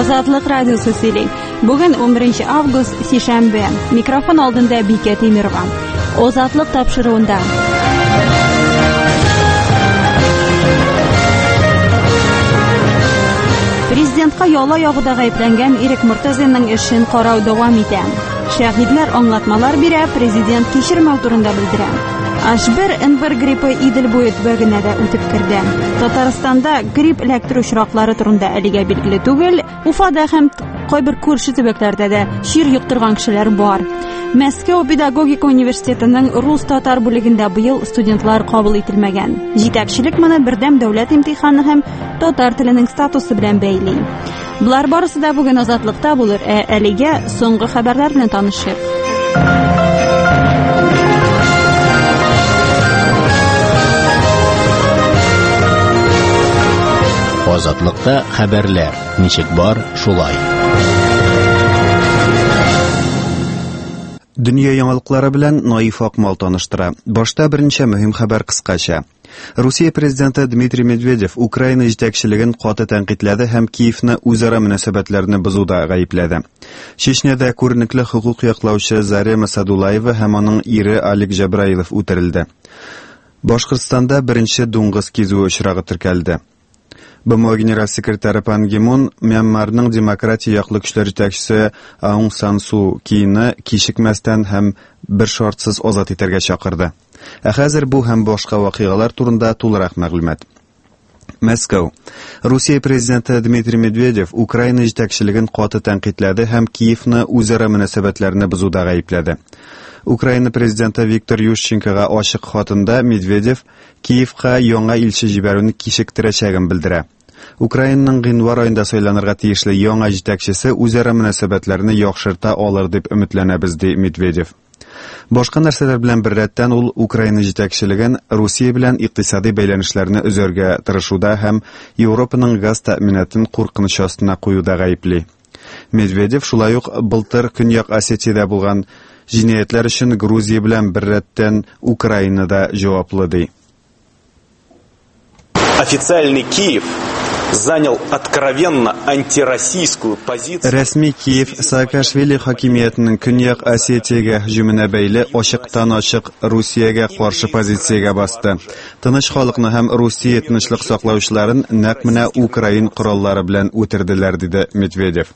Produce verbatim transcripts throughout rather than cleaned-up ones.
Азатлык радиосы сөйли. Бүген он беренче август сишәмбе. Микрофон алдында Бикә Тимирова. Азатлык тапшыруында. Президентка яла ягыда гаепләнгән Ирек Мортазинның эшен карау дәвам итә. Шаһидлар аңлатмалар бирә, президент кичермәү турында белдерә. Аш бер эн бер гриппы Идел буе төбәгенә дә үтеп керде. Татарстанда грипп электр очраклары турында әлегә билгеле түгел. Уфада һәм кайбер күрше төбәкләрдә дә шир йоктырган кешеләр бар. Мәскәү педагогика университетының рус-татар бүлегендә быел студентлар кабул ителмәгән. Җитәкчелек моны бердәм дәүләт имтиханы һәм татар теленең статусы белән бәйли. Булар барысы да бүген азатлыкта булыр. Ә әлегә соңгы хәбәрләр белән танышыйк. Азатлыкта хәбәрләр. Ничек бар, шулай. Дөнья яңалыклары белән Наиф Акмал таныштыра. Башта беренче мөһим хәбәр кыскача. Русия президенты Дмитрий Медведев Украина җитәкчелеген каты тәнкыйтьләде һәм Киевны үзара мөнәсәбәтләрне бозуда гаепләде. Чечняда күренекле хукук яклаучы Зарема Садулаева һәм аның ире Алик Җабраилов үтерелде. Башкортстанда беренче дуңгыз кизү очрагы теркәлде. БМО генераль секретары Пан Ги Мун Мьянмарның демократия яклы көчләр җитәкчесе Аун Сан Су Кийны кичекмәстән һәм бер шартсыз азат итәргә чакырды. Ә хәзер бу һәм башка вакыйгалар турында тулырак мәгълүмат. Мәскәү. Русия президенты Дмитрий Медведев Украина җитәкчелеген каты тәнкыйтьләде һәм Киевны үзара мөнәсәбәтләрне бозуда гаепләде. Украина президенты Виктор Ющенкога ачык хатында Медведев Киевка яңа илче җибәрүне кичектерәчәген белдерә. Украинаның гыйнвар аенда сайланырга тиешле яңа җитәкчесе үзара мөнәсәбәтләрне яхшырта алыр дип өметләнәбез, ди Медведев. Башка нәрсәләр белән беррәттән ул Украина җитәкчелеген Русия белән икътисади бәйләнешләрне үзәргә тырышуда һәм Европаның газ тәэминатын куркыныч астына куюда гаепли. Медведев шулай ук былтыр Көньяк Осетиядә булган җинаятлар өчен Грузия белән беррәттән Украинада җаваплы, ди. Официальный Киев занял откровенно антироссийскую позицию. Рәсми Киев Саакашвили хакимиятының Көньяк Осетиягә һөҗүменә бәйле ачыктан-ачык Русиягә каршы позициягә басты. Тыныч халыкны һәм Русия тынычлык саклаучыларын нәкъ менә Украин кораллары белән үтерделәр, диде Медведев.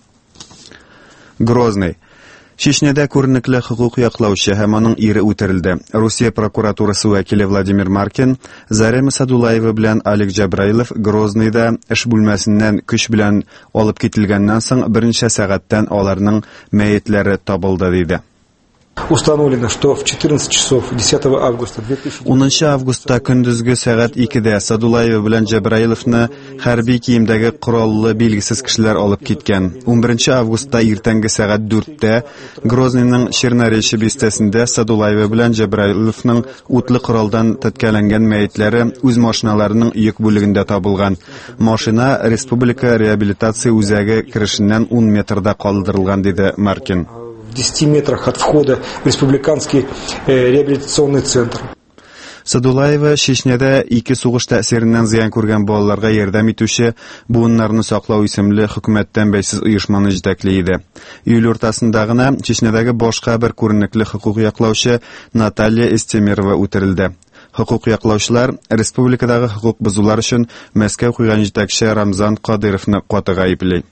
Грозный. Чечняда күренекле хукук яклаучы һәм аның ире үтерелде. Русия прокуратурасы вәкиле Владимир Маркин Зарема Садулаева белән Алик Җабраилов Грознойда эш бүлмәсеннән көч белән алып китилгәннән соң берничә сәгатьтән аларның мәетләре табылды, диде. Установлено, что в четырнадцать часов десятого августа две тысячи унынчы августта көндезге сәгать икедә Садулаева белән Җабраиловны хәрби киемдәге кораллы билгесез кешеләр алып киткән. ун беренче августта иртәнге сәгать дүрттә Грознойның Черноречье бистәсендә Садулаева белән Җабраиловның утлы коралдан теткәләнгән мәетләре үз машиналарының йөк бүлегендә табылган. Машина республика реабилитация үзәге керешеннән ун метрда калдырылган, диде Маркин. В десяти метрах от входа в республиканский э, реабилитационный центр. Садулаева Чечняда ике сугыш тәэсиреннән зыян күргән балаларга ярдәм итүче буыннарны саклау исемле хөкүмәттән бәйсез оешманы җитәкли иде. Июль уртасында гына Чечнядагы башка бер күренекле хукук яклаучы Наталья Эстемирова үтерелде. Хукук яклаучылар республикадагы хукук бозулар өчен Мәскәү куйган җитәкче Рамзан Кадыровны каты гаепли.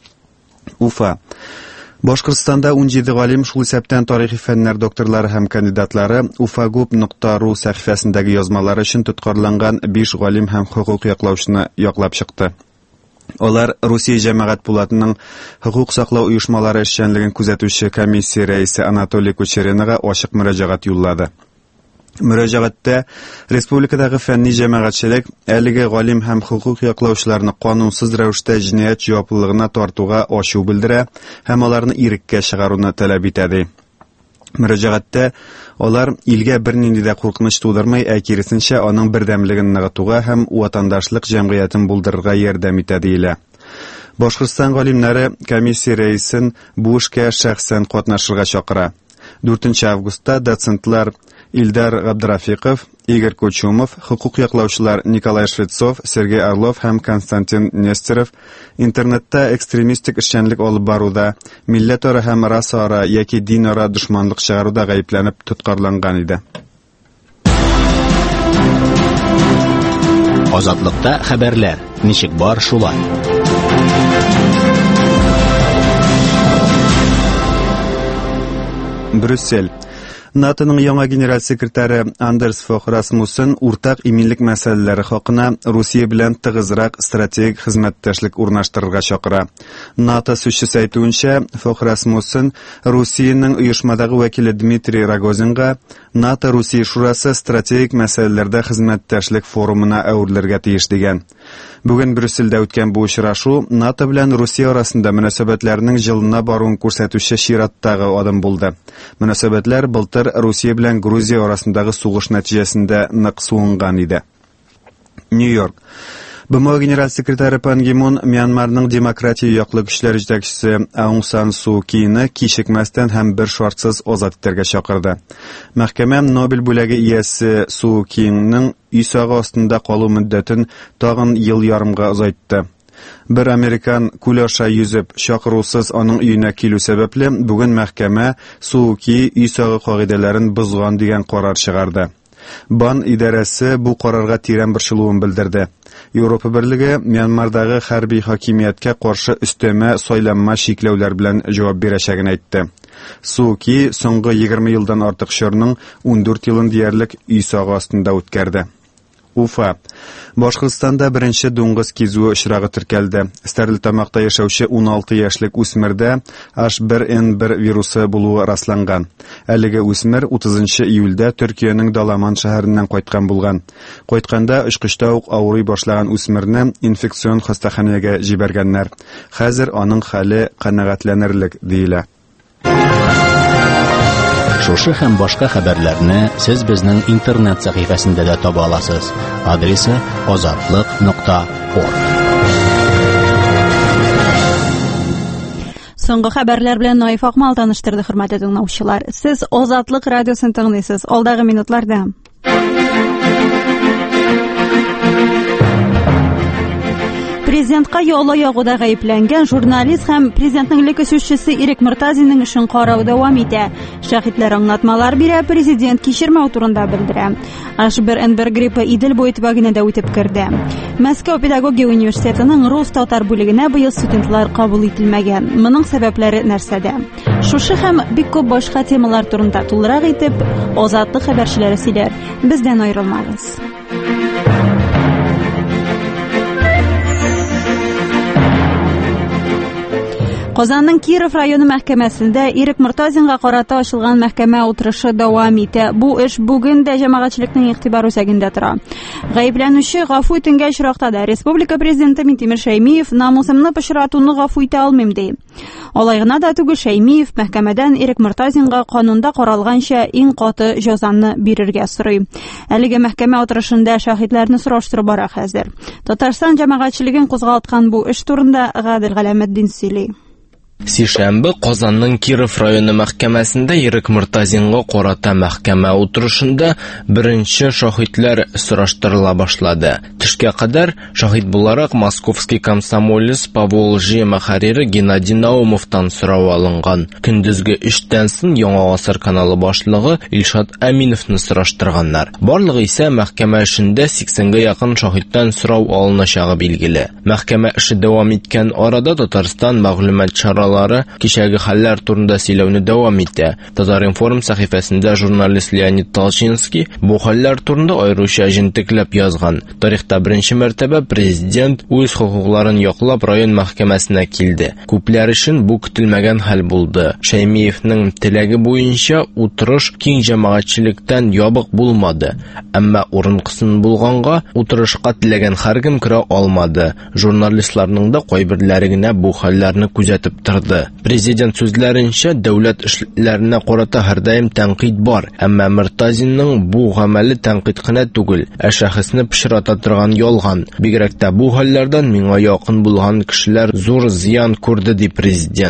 Уфа. Башкортстанда ун җиде галим, шул исәптән тарихи фәннәр докторлары һәм кандидатлары уфагуп нокта ру сәхифәсендәге язмалары өчен тоткарланган биш галим һәм хукук яклаучыны яклап чыкты. Алар Русия җәмәгать булатының хукук саклау оешмалары эшчәнлеген күзәтүче комиссия рәисе Анатолий Кучеренага ачык мөрәҗәгать юллады. Мөрәҗәгатьтә республикадагы фәнни җәмәгатьчелек әлеге галим һәм хукук яклаучыларны канунсыз рәвештә җинаять җаваплылыгына тартуга ачу белдерә һәм аларны иреккә чыгаруны таләп итә. Мөрәҗәгатьтә алар илгә бернинди дә куркыныч тудырмый, ә киресенчә аның бердәмлеген ныгытуга һәм ватандашлык җәмгыятен булдырырга ярдәм итә, диелә. Башкортстан галимнәре комиссия рәисен бу эшкә шәхсән катнашырга чакыра. дүртенче августта доцентлар Илдар Габдрафиков, Игорь Кучумов, хукук яклаучылар Николай Швецов, Сергей Орлов һәм Константин Нестеров интернетта экстремистик эшчәнлек алып баруда, милләтара һәм расара яки динара дошманлык чыгаруда гаепләнеп тоткарланган иде. Азатлыкта хәбәрләр. Ничек бар шулай. Брюссель. НАТОның яңа генераль секретаре Андерс Фох Расмуссен уртак иминлек мәсьәләләре хакына Русия белән тыгызрак стратегик хезмәттәшлек урнаштырырга чакыра. НАТО сүзчесе әйтүенчә, Фох Расмуссен Русиянең оешмадагы вәкиле Дмитрий Рогозинга НАТО-Русия шурасы стратегик мәсьәләләрдә хезмәттәшлек форумына әверелергә тиеш дигән. Бүген Брюссельдә үткән бу очрашу НАТО белән Русия арасында мөнәсәбәтләрнең җылына баруын күрсәтүче чираттагы адым булды. Мөнәсәбәтләр былтыр Русия белән Грузия арасындагы сугыш нәтиҗәсендә нык суынган иде. Нью-Йорк. БМО генераль секретаре Пан Ги Мун Мьянмарның демократия яклы көчләр җитәкчесе Аун Сан Су Кийны кичекмәстән һәм бер шартсыз азат итәргә чакырды. Мәхкәмә Нобель бүләге иясе Су Кийның үй сагы астында калу мөддәтен тагын ел ярымга озайтты. Бер американ күл аша йөзеп чакырусыз аның өенә килү сәбәпле бүген мәхкәмә Су Ки үй сагы кагыйдәләрен бозган дигән карар чыгарды. Бан идарәсе бу карарга тирән борчылуын белдерде. Европа Берлеге Мьянмардагы хәрби хакимияткә каршы өстәмә сайланма шикләүләр белән җавап бирәчәген әйтте. Су Ки соңгы егерме елдан артык чорның ундүрт елын диярлек үй сагы астында үткәрде. Уфа. Башкортстанда беренче дуңгыз кизүе очрагы теркәлде. Стәрлетамакта яшәүче уналты яшьлек үсмердә эйч бер эн бер вирусы булуы расланган. Әлеге үсмер утызынчы июльдә Төркиянең Даламан шәһәреннән кайткан булган. Кайтканда очкычта ук авырый башлаган үсмерне инфекцион хастаханәгә җибәргәннәр. Хәзер аның хәле канәгатьләнерлек диелә. Шушы һәм башка хәбәрләрне сез безнең интернет сәхифәсендә дә таба аласыз. Адресы азатлык нокта орг. Соңгы хәбәрләр белән Наиф Акмал таныштырды, хөрмәтле тыңлаучылар. Сез Азатлык радиосын тыңлыйсыз. Алдагы минутларда Президентка яла ягуда гаепләнгән журналист һәм президентның леки сүзчесе Ирек Мортазинның эшен карау дәвам итә. Шаһитлар аңлатмалар бирә, президент кичермәү турында белдерә. эйч бер эн бер гриппы Идел буе төбәгенә үтеп керде. Мәскәү педагогия университетының рус татар бүлегенә быел студентлар кабул ителмәгән. Моның сәбәпләре нәрсәдә? Шушы һәм бик күп башка темалар турында тулырак итеп, Азатлык хәбәрчеләре сөйләр. Бездән аерылмагыз. Казанның Киров районы мәхкәмәсендә Ирек Мортазинга карата ачылган мәхкәмә утырышы дәвам итә. Бу эш бүген дә җәмәгатьчелекнең игътибар үзәгендә тора. Гаепләнүче гафу итенгән очракта да Республика президенты Минтимер Шәймиев намусымны пычратуны гафу итә алмыйм ди. Алай гына да түгел, Шәймиев мәхкәмәдән Ирек Мортазинга канунда каралганча иң каты җәзаны бирергә сорый. Әлеге мәхкәмә утырышында шаһитларны сораштырып бара хәзер. Татарстан җәмәгатьчелеген кузгаткан бу эш турында Гадел Галәметдин сөйли. Сишәмбе Казанның Киров районы мәхкәмәсендә Ирек Мортазинга карата мәхкәмә утырышында беренче шаһитлар сораштырыла башлады. Төшкә кадәр шаһит буларак Московский комсомолец Поволжье мөхәррире Геннадий Наумовтан сорау алынган. Көндезге эштән соң Яңа гасыр каналы башлыгы Илшат Әминовны сораштырганнар. Барлыгы исә мәхкәмә эшендә сиксәнгә якын шаһиттан сорау алыначагы билгеле. Мәхкәмә эше дәвам иткән арада Татарстан мәгълүмат чаралары кичәге хәлләр турында сөйләүне дәвам итә. Татар-информ сәхифәсендә журналист Леонид Толчинский бу хәлләр турында аеруча җентекләп язган. Тарихта беренче мәртәбә президент үз хокукларын яклап район мәхкәмәсенә килде. Күпләр өчен бу көтелмәгән хәл булды. Шәймиевнең теләге буенча утырыш киң җәмәгатьчелектән ябык булмады. Әмма урынкысын булганга утырышка теләгән һәркем керә алмады. Журналистларның да кайберләре генә бу хәлләрне күзәтеп торды. Президент сүзләренчә, дәүләт эшләренә карата һәрдаим тәнкыйть бар, әмма Мортазинның бу гамәле тәнкыйть кына түгел, ә шәхесне пычрата торган ялган. Бигрәк тә бу хәлләрдән миңа якын булган кешеләр зур зыян күрде ди президент.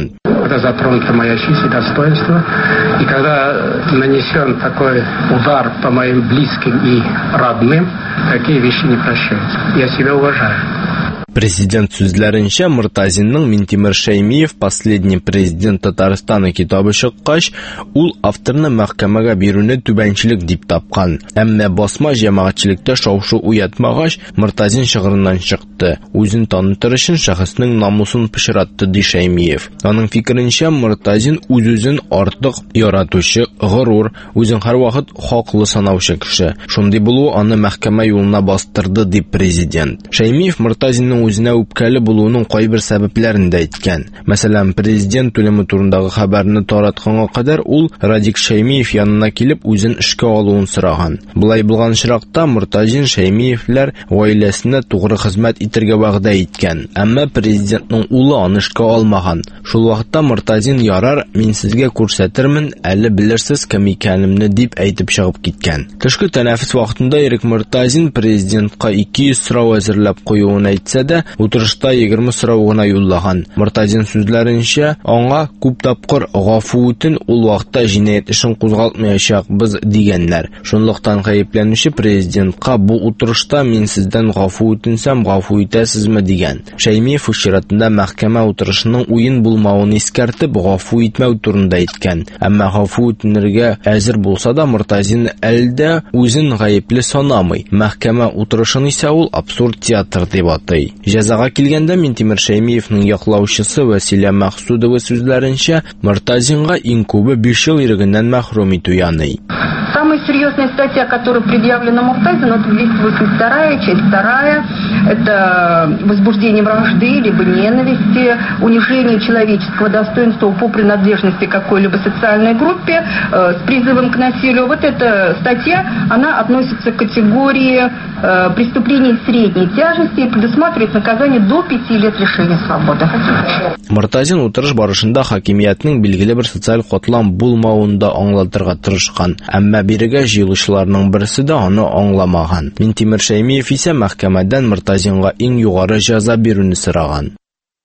когда затронута моя честь и достоинство. И когда нанесен такой удар по моим близким и родным, такие вещи не прощаются. Я себя уважаю. Президент сүзләренчә, Муртазинның Минтимер Шәймиев последний президент Татарстаны китабы чыккач, ул авторны мәхкәмәгә бирүне түбәнчелек дип тапкан. Әмма басма җәмәгатьчелектә шау-шу уятмагач, Муртазин шыгырыннан чыкты. Үзен танытыр өчен шәхеснең намусын пычратты ди Шәймиев. Аның фикеренчә, Муртазин үз-үзен артык яратучы, горур, үзен һәрвакыт хаклы санаучы кеше. Шундый булу аны мәхкәмә юлына бастырды ди президент. Шәймиев Муртазинның үзенә үпкәле булуының кайбер сәбәпләрен дә әйткән. Мәсәлән, президент үлеме турындагы хәбәрне таратканга кадәр ул Радик Шәймиев янына килеп үзен эшкә алуын сораган. Булай булган чиракта Муртазин Шәймиевләр гаиләсенә тугры хезмәт итәргә вәгъдә иткән. Әмма президентның улы аны эшкә алмаган. Шул вакытта Муртазин ярар, мин сезгә күрсәтермен, әле белерсез кем икәнемне дип әйтеп чыгып киткән. Төшке тәнәфес вакытында Ирек Муртазин президентка ике йөз сорау әзерләп куюын әйтсә дә, утырышта егерме сорау гына юллаган. Муртазин сүзләренчә, аңа күп тапкыр гафу үтен, ул вакытта җинаять эшен кузгалтмаячакбыз дигәннәр. Шунлыктан гаепләнүче президентка бу утырышта мин сездән гафу үтенсәм, гафу итәсезме дигән. Шәймиев чиратында мәхкәмә утырышының уен булмавын искәртеп, гафу итмәү турында әйткән. Әмма гафу үтенергә әзер булса да, Муртазин әлдә үзен гаепле санамый. Мәхкәмә утырышын исә ул абсурд театр дип атый. Җәзага килгәндә Минтимер Шәймиевның яклаучысы Василия Махсудова сүзләренчә, Муртазинга иң күбе биш ел ирегеннән мәхрүм итү яный. Самая серьезная статья, которая предъявлена Муртазину, это двести восемьдесят вторая, часть вторая. Это возбуждение вражды, либо ненависти, унижение человеческого достоинства по принадлежности к какой-либо социальной группе э, с призывом к насилию. Вот эта статья, она относится к категории э, преступлений средней тяжести и предусматривает наказание до пяти лет лишения свободы. Муртазин утырыш барышында хакимиятның билгеле бер социаль катлам булмавын да аңлатырга тырышкан. Әмма бирегә җыелучыларның берсе дә аны аңламаган. Минтимер Шәймиев исә мәхкәмәдән Муртазинга иң югары җәза бирүне сораган.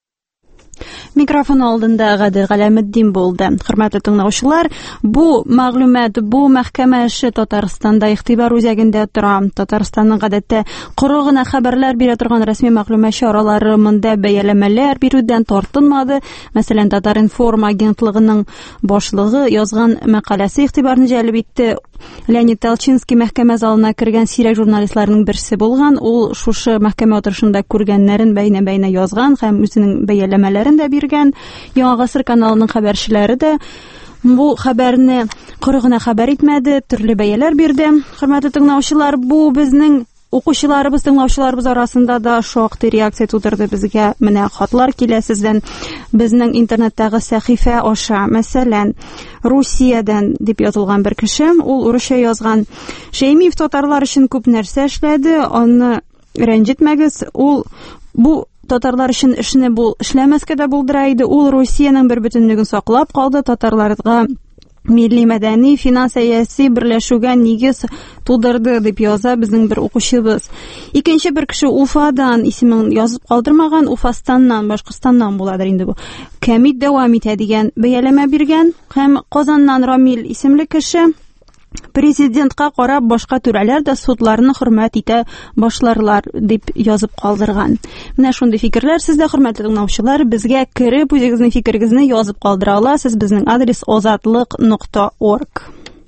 Микрофон алдында Гадел Галәметдин булды. Хөрмәтле тыңлаучылар, бу мәгълүмат, бу мәхкәмә эше Татарстанда игътибар үзәгендә тора. Татарстанның гадәттә коры гына хәбәрләр бирә торган рәсми мәгълүмат чаралары монда бәяләмәләр бирүдән тартынмады. Мәсәлән, Татар-информ агентлыгының башлыгы язган мәкаләсе игътибарны җәлеп итте. Леонид Толчинский мәхкәмә залына кергән сирәк журналистларның берсе булган. Ул шушы мәхкәмә утырышында күргәннәрен бәйнә-бәйнә язган һәм үзенең бәяләмәләрен дә биргән. Яңа гасыр каналының хәбәрчеләре дә бу хәбәрне коры гына хәбәр итмәде, төрле бәяләр бирде. Хөрмәтле тыңлаучылар, бу безнең укучыларыбыз, тыңлаучыларыбыз арасында да шактый реакция тудырды. Безгә менә хатлар килә сездән. Безнең интернеттагы сәхифә аша, мәсәлән, Русиядән дип язылган бер кеше, ул урысча язган: Шәймиев татарлар өчен күп нәрсә эшләде, аны рәнҗетмәгез. Ул бу татарлар өчен эшне бу эшләмәскә дә булдыра иде. Ул Русиянең бер бөтенлеген саклап калды, татарларга милли мәдәни, финанс-сәяси берләшүгә нигез тудырды дип яза безнең бер укучыбыз. Икенче бер кеше Уфадан, исемен язып калдырмаган, Уфастаннан, Башкортстаннан буладыр инде бу. Кәмит дәвам итә дигән бәяләмә биргән һәм Казаннан Рамил исемле кеше президентка карап башка түрәләр дә судларны хөрмәт итә башларлар дип язып калдырган. Менә шундый фикерләр сездә, хөрмәтле тыңлаучылар, безгә кереп үзегезнең фикерегезне язып калдыра аласыз. Безнең адрес озатлык нокта орг.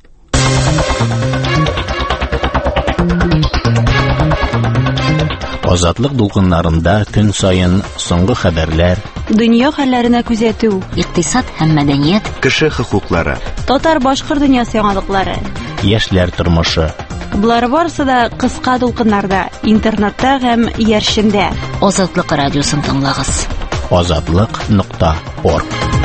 Азатлык дулкыннарында көн сайын соңгы хәбәрләр, дөнья хәлләренә күзәтү, икътисад һәм мәдәният, кеше хокуклары, татар-башкорт дөньясы яңалыклары, яшьләр тормышы. Булар барысы да кыска дулкыннарда, интернетта һәм яршендә. Азатлык радиосын тыңлагыз. азатлык нокта орг.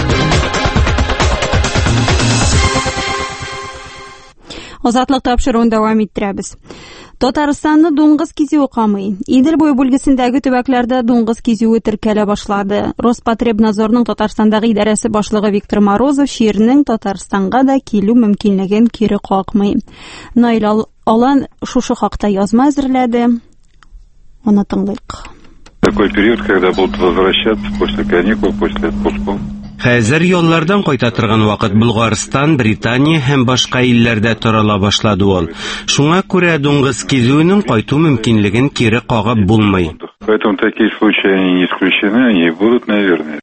Азатлык тапшыруын дәвам иттерәбез. Татарстанны дуңгыз кизүе камый. Идел буе бүлгесендәге төбәкләрдә дуңгыз кизүе теркәлә башлады. Роспотребнадзорның Татарстандагы идарәсе башлыгы Виктор Морозов ширнең Татарстанга да килү мөмкинлеген кире какмый. Наил Алан шушы хакта язма әзерләде. Аны тыңлыйк. Такой период, когда будут возвращаться после каникул, после отпусков. Хәзер яллардан кайта торган вакыт Булгарстан, Британия һәм башка илләрдә тарала башлады ул. Шуңа күрә дуңгыз кизүенең кайту мөмкинлеген кире кагып булмый. Поэтому такие случаи они не исключены, они будут, наверное.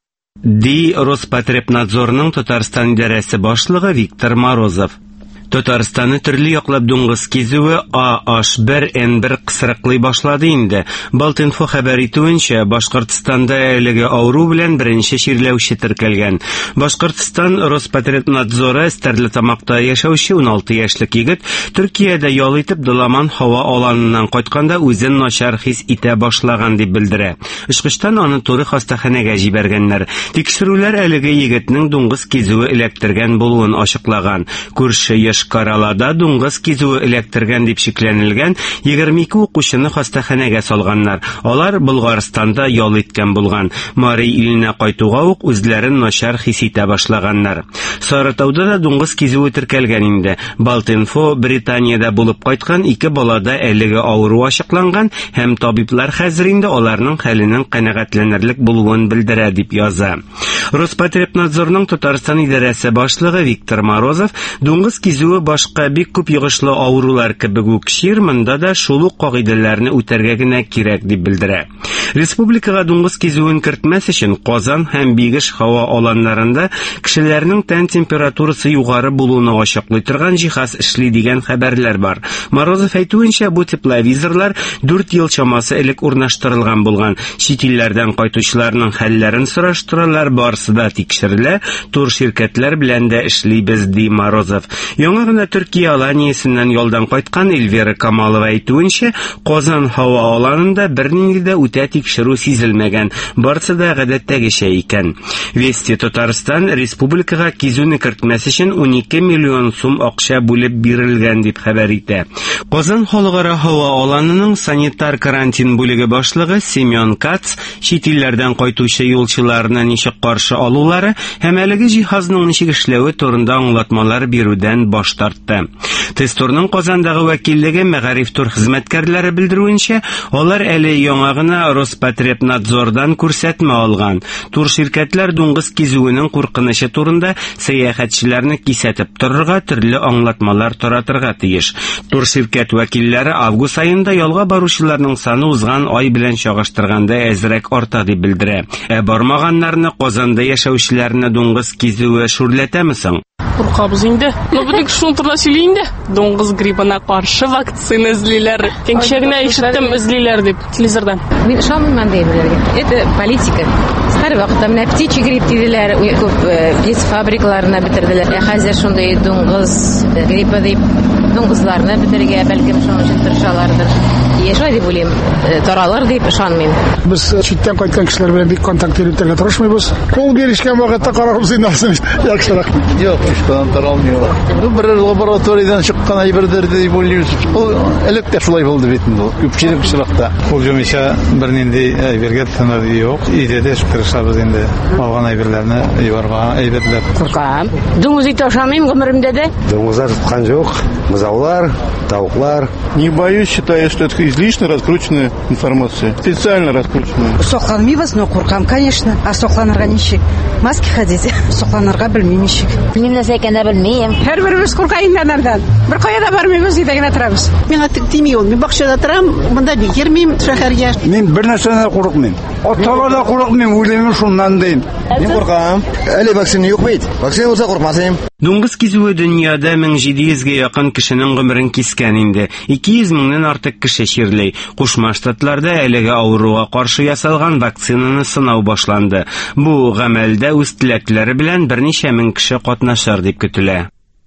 Ди Роспотребнадзорның Татарстан идарәсе башлыгы Виктор Морозов. Татарстанны төрле яклап дуңгыз кизүе А H one N one кысрыклый башлады инде. Балтинфо хәбәр итүенчә, Башкортстанда әлеге авыру белән беренче чирләүче теркәлгән. Башкортстан Роспотребнадзоры Стәрлетамакта яшәүче уналты яшьлек егет Төркиядә ял итеп Дыламан һава аланыннан кайтканда үзен начар хис итә башлаган дип белдерә. Ычкычтан аны туры хастаханәгә җибәргәннәр. Тикшерүләр әлеге егетнең дуңгыз кизүе эләктергән булуын ачыклаган. Күрше Каралада дуңгыз кизүе эләктергән дип шикләнелгән егерме ике укучыны хастаханәгә салганнар. Алар Булгарстанда ял иткән булган. Мари иленә кайтуга ук үзләрен начар хис итә башлаганнар. Сарытауда да дуңгыз кизүе теркәлгән инде. Балтинфо Британияда булып кайткан ике балада әлеге авыру ачыкланган һәм табиблар хәзер инде аларның хәленең канәгатьләнерлек булуын белдерә дип яза. Роспотребнадзорның Татарстан идарәсе башлыгы Виктор Морозов дуңгыз кизүе башка бик күп йогышлы авырулар кебек үк ширмында да шул ук кагыйдәләрне үтәргә генә кирәк дип белдерә. Республикага дуңгыз кизүен кертмәс өчен Казан һәм Бигеш һава аланнарында кешеләрнең тән температурасы югары булуны ачыклый торган җиһаз эшли дигән хәбәрләр бар. Морозов әйтүенчә, бу тепловизорлар дүрт ел чамасы элек урнаштырылган булган. Чит илләрдән кайтучыларның хәлләрен сораштыралар, барысы да тикшерелә, тур ширкәтләр белән дә эшлибез, ди Морозов. Яңа гына Төркия аланиесеннән ялдан кайткан Эльвира Камалова әйтүенчә, Казан һава аланында бернинди дә үтә тикшерү сизелмәгән, барысы да гадәттәгечә икән. Вести Татарстан республикага кизүне кертмәс өчен унике миллион сум акча бүлеп бирелгән дип хәбәр итә. Казан халыкара һава аланының санитар карантин бүлеге башлыгы Семен Кац чит илләрдән кайтучы юлчыларны ничек каршы алулары һәм әлеге җиһазның ничек эшләве турында аңлатмалар бирүдән баш тартты. Тесторның Казандагы вәкиллеге мәгариф тур хезмәткәрләре белдерүенчә, алар әле яңа гына Роспотребнадзордан күрсәтмә алган. Тур ширкәтләр дуңгыз кизүенең куркынышы турында сәяхәтчеләрне кисәтеп торырга төрле аңлатмалар таратырга тиеш. Тур ширкәт вәкилләре август аенда ялга баручыларның саны узган ай белән чагыштырганда әзрәк арта дип белдерә. Ә бармаганнарны Казанда яшәүчеләрне дуңгыз кизүе шүрләтәме соң? Куркабыз инде. Ну бу шул турда сөйли инде. Дуңгыз гриппына каршы вакцина эзлиләр. Кеңчә генә ишеттем, эзлиләр дип телевизордан. Мин ышанмыйм андый белергә. Это политика. Һәр вакытта менә птичий грипп диделәр, күп птиц фабрикаларына бетерделәр. Ә хәзер шундый дуңгыз гриппы дип дуңгызларны бетергә бәлкем шуның өчен тырышалардыр. Яшай дип уйлыйм, таралыр дип ышанмыйм. Без читтән кайткан кешеләр белән бик контакт итәргә тырышмыйбыз. Кул биришкән вакытта карарбыз инде асын. Яхшырак. Юк, ишкән таралмыйлар. Бу бер лабораториядан чыккан әйбердер дип уйлыйбыз. Ул элек тә шулай булды бит инде. Күпчелек чиракта. Ул җомыша бернинди әйбергә тәнәр юк. Идеде тырышабыз инде. Алган әйберләрне юарга әйберләр. Куркам. Дуңгыз ите ашамыйм гомеремдә дә. Дуңгызлар тоткан юк. Бузаулар, тавыклар. Не боюсь, считаю, что это излишне раскрученная информация. Специально раскрученная. Сокланмыйбыз, но куркам, конечно. А сокланырга ничек? Маски ходить. Сокланырга белмим ничек. Мин нәрсә икәнен белмим. Һәрберебез куркайыннардан. Бер кая да бармыйбыз, өйдә генә торабыз. Миңа тими ул. Мин бакчада торам, монда бик йөрмим, шәһәргә. Мин бер нәрсәдән курыкмыйм. Атага да курыкмыйм, уйлыйм шуннан дим. Мин куркам. Әле вакцина юк бит. Вакцина булса куркмасым. Дуңгыз кизүе дөньяда мең җиде йөзгә якын кешенең гомерен кискән инде. ике йөз меңнән артык кеше чирләй. Кушма Штатларда әлеге авыруга каршы ясалган вакцинаны сынау башланды. Бу гамәлдә үз теләкләре белән берничә мең кеше катнашыр дип көтелә.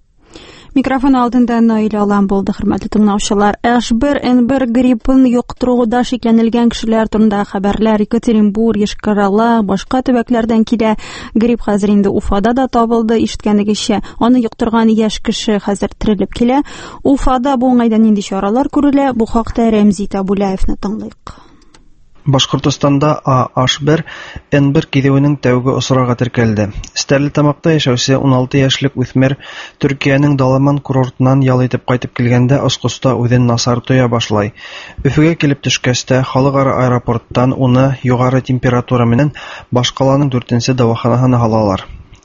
Микрофон алдында Наил Алан булды, хөрмәтле тыңлаучылар. H one N one гриппын юктыруда шикләнелгән кешеләр турында хәбәрләр Екатеринбург, Йошкар-Ола, башка төбәкләрдән килә. Грипп хәзер инде Уфада да табылды, ишеткәнегезчә. Аны юктырган яшь кеше хәзер терелеп килә. Уфада бу уңайдан нинди чаралар күрелә? Бу хакта Рәмзи Табулаевны тыңлыйк. Башкортостанда A H one N one кизүенең тәүге осрагы теркәлде. Стәрлетамакта яшәүче уналты яшьлек үсмер Төркиянең Даламан курортыннан ял итеп кайтып килгәндә Оскоста үҙен насар тоя башлай. Өфөгә килеп төшкәстә халыкара аэропорттан уны югары температура менән Башкаланың дүртенче дәваханасына алалар.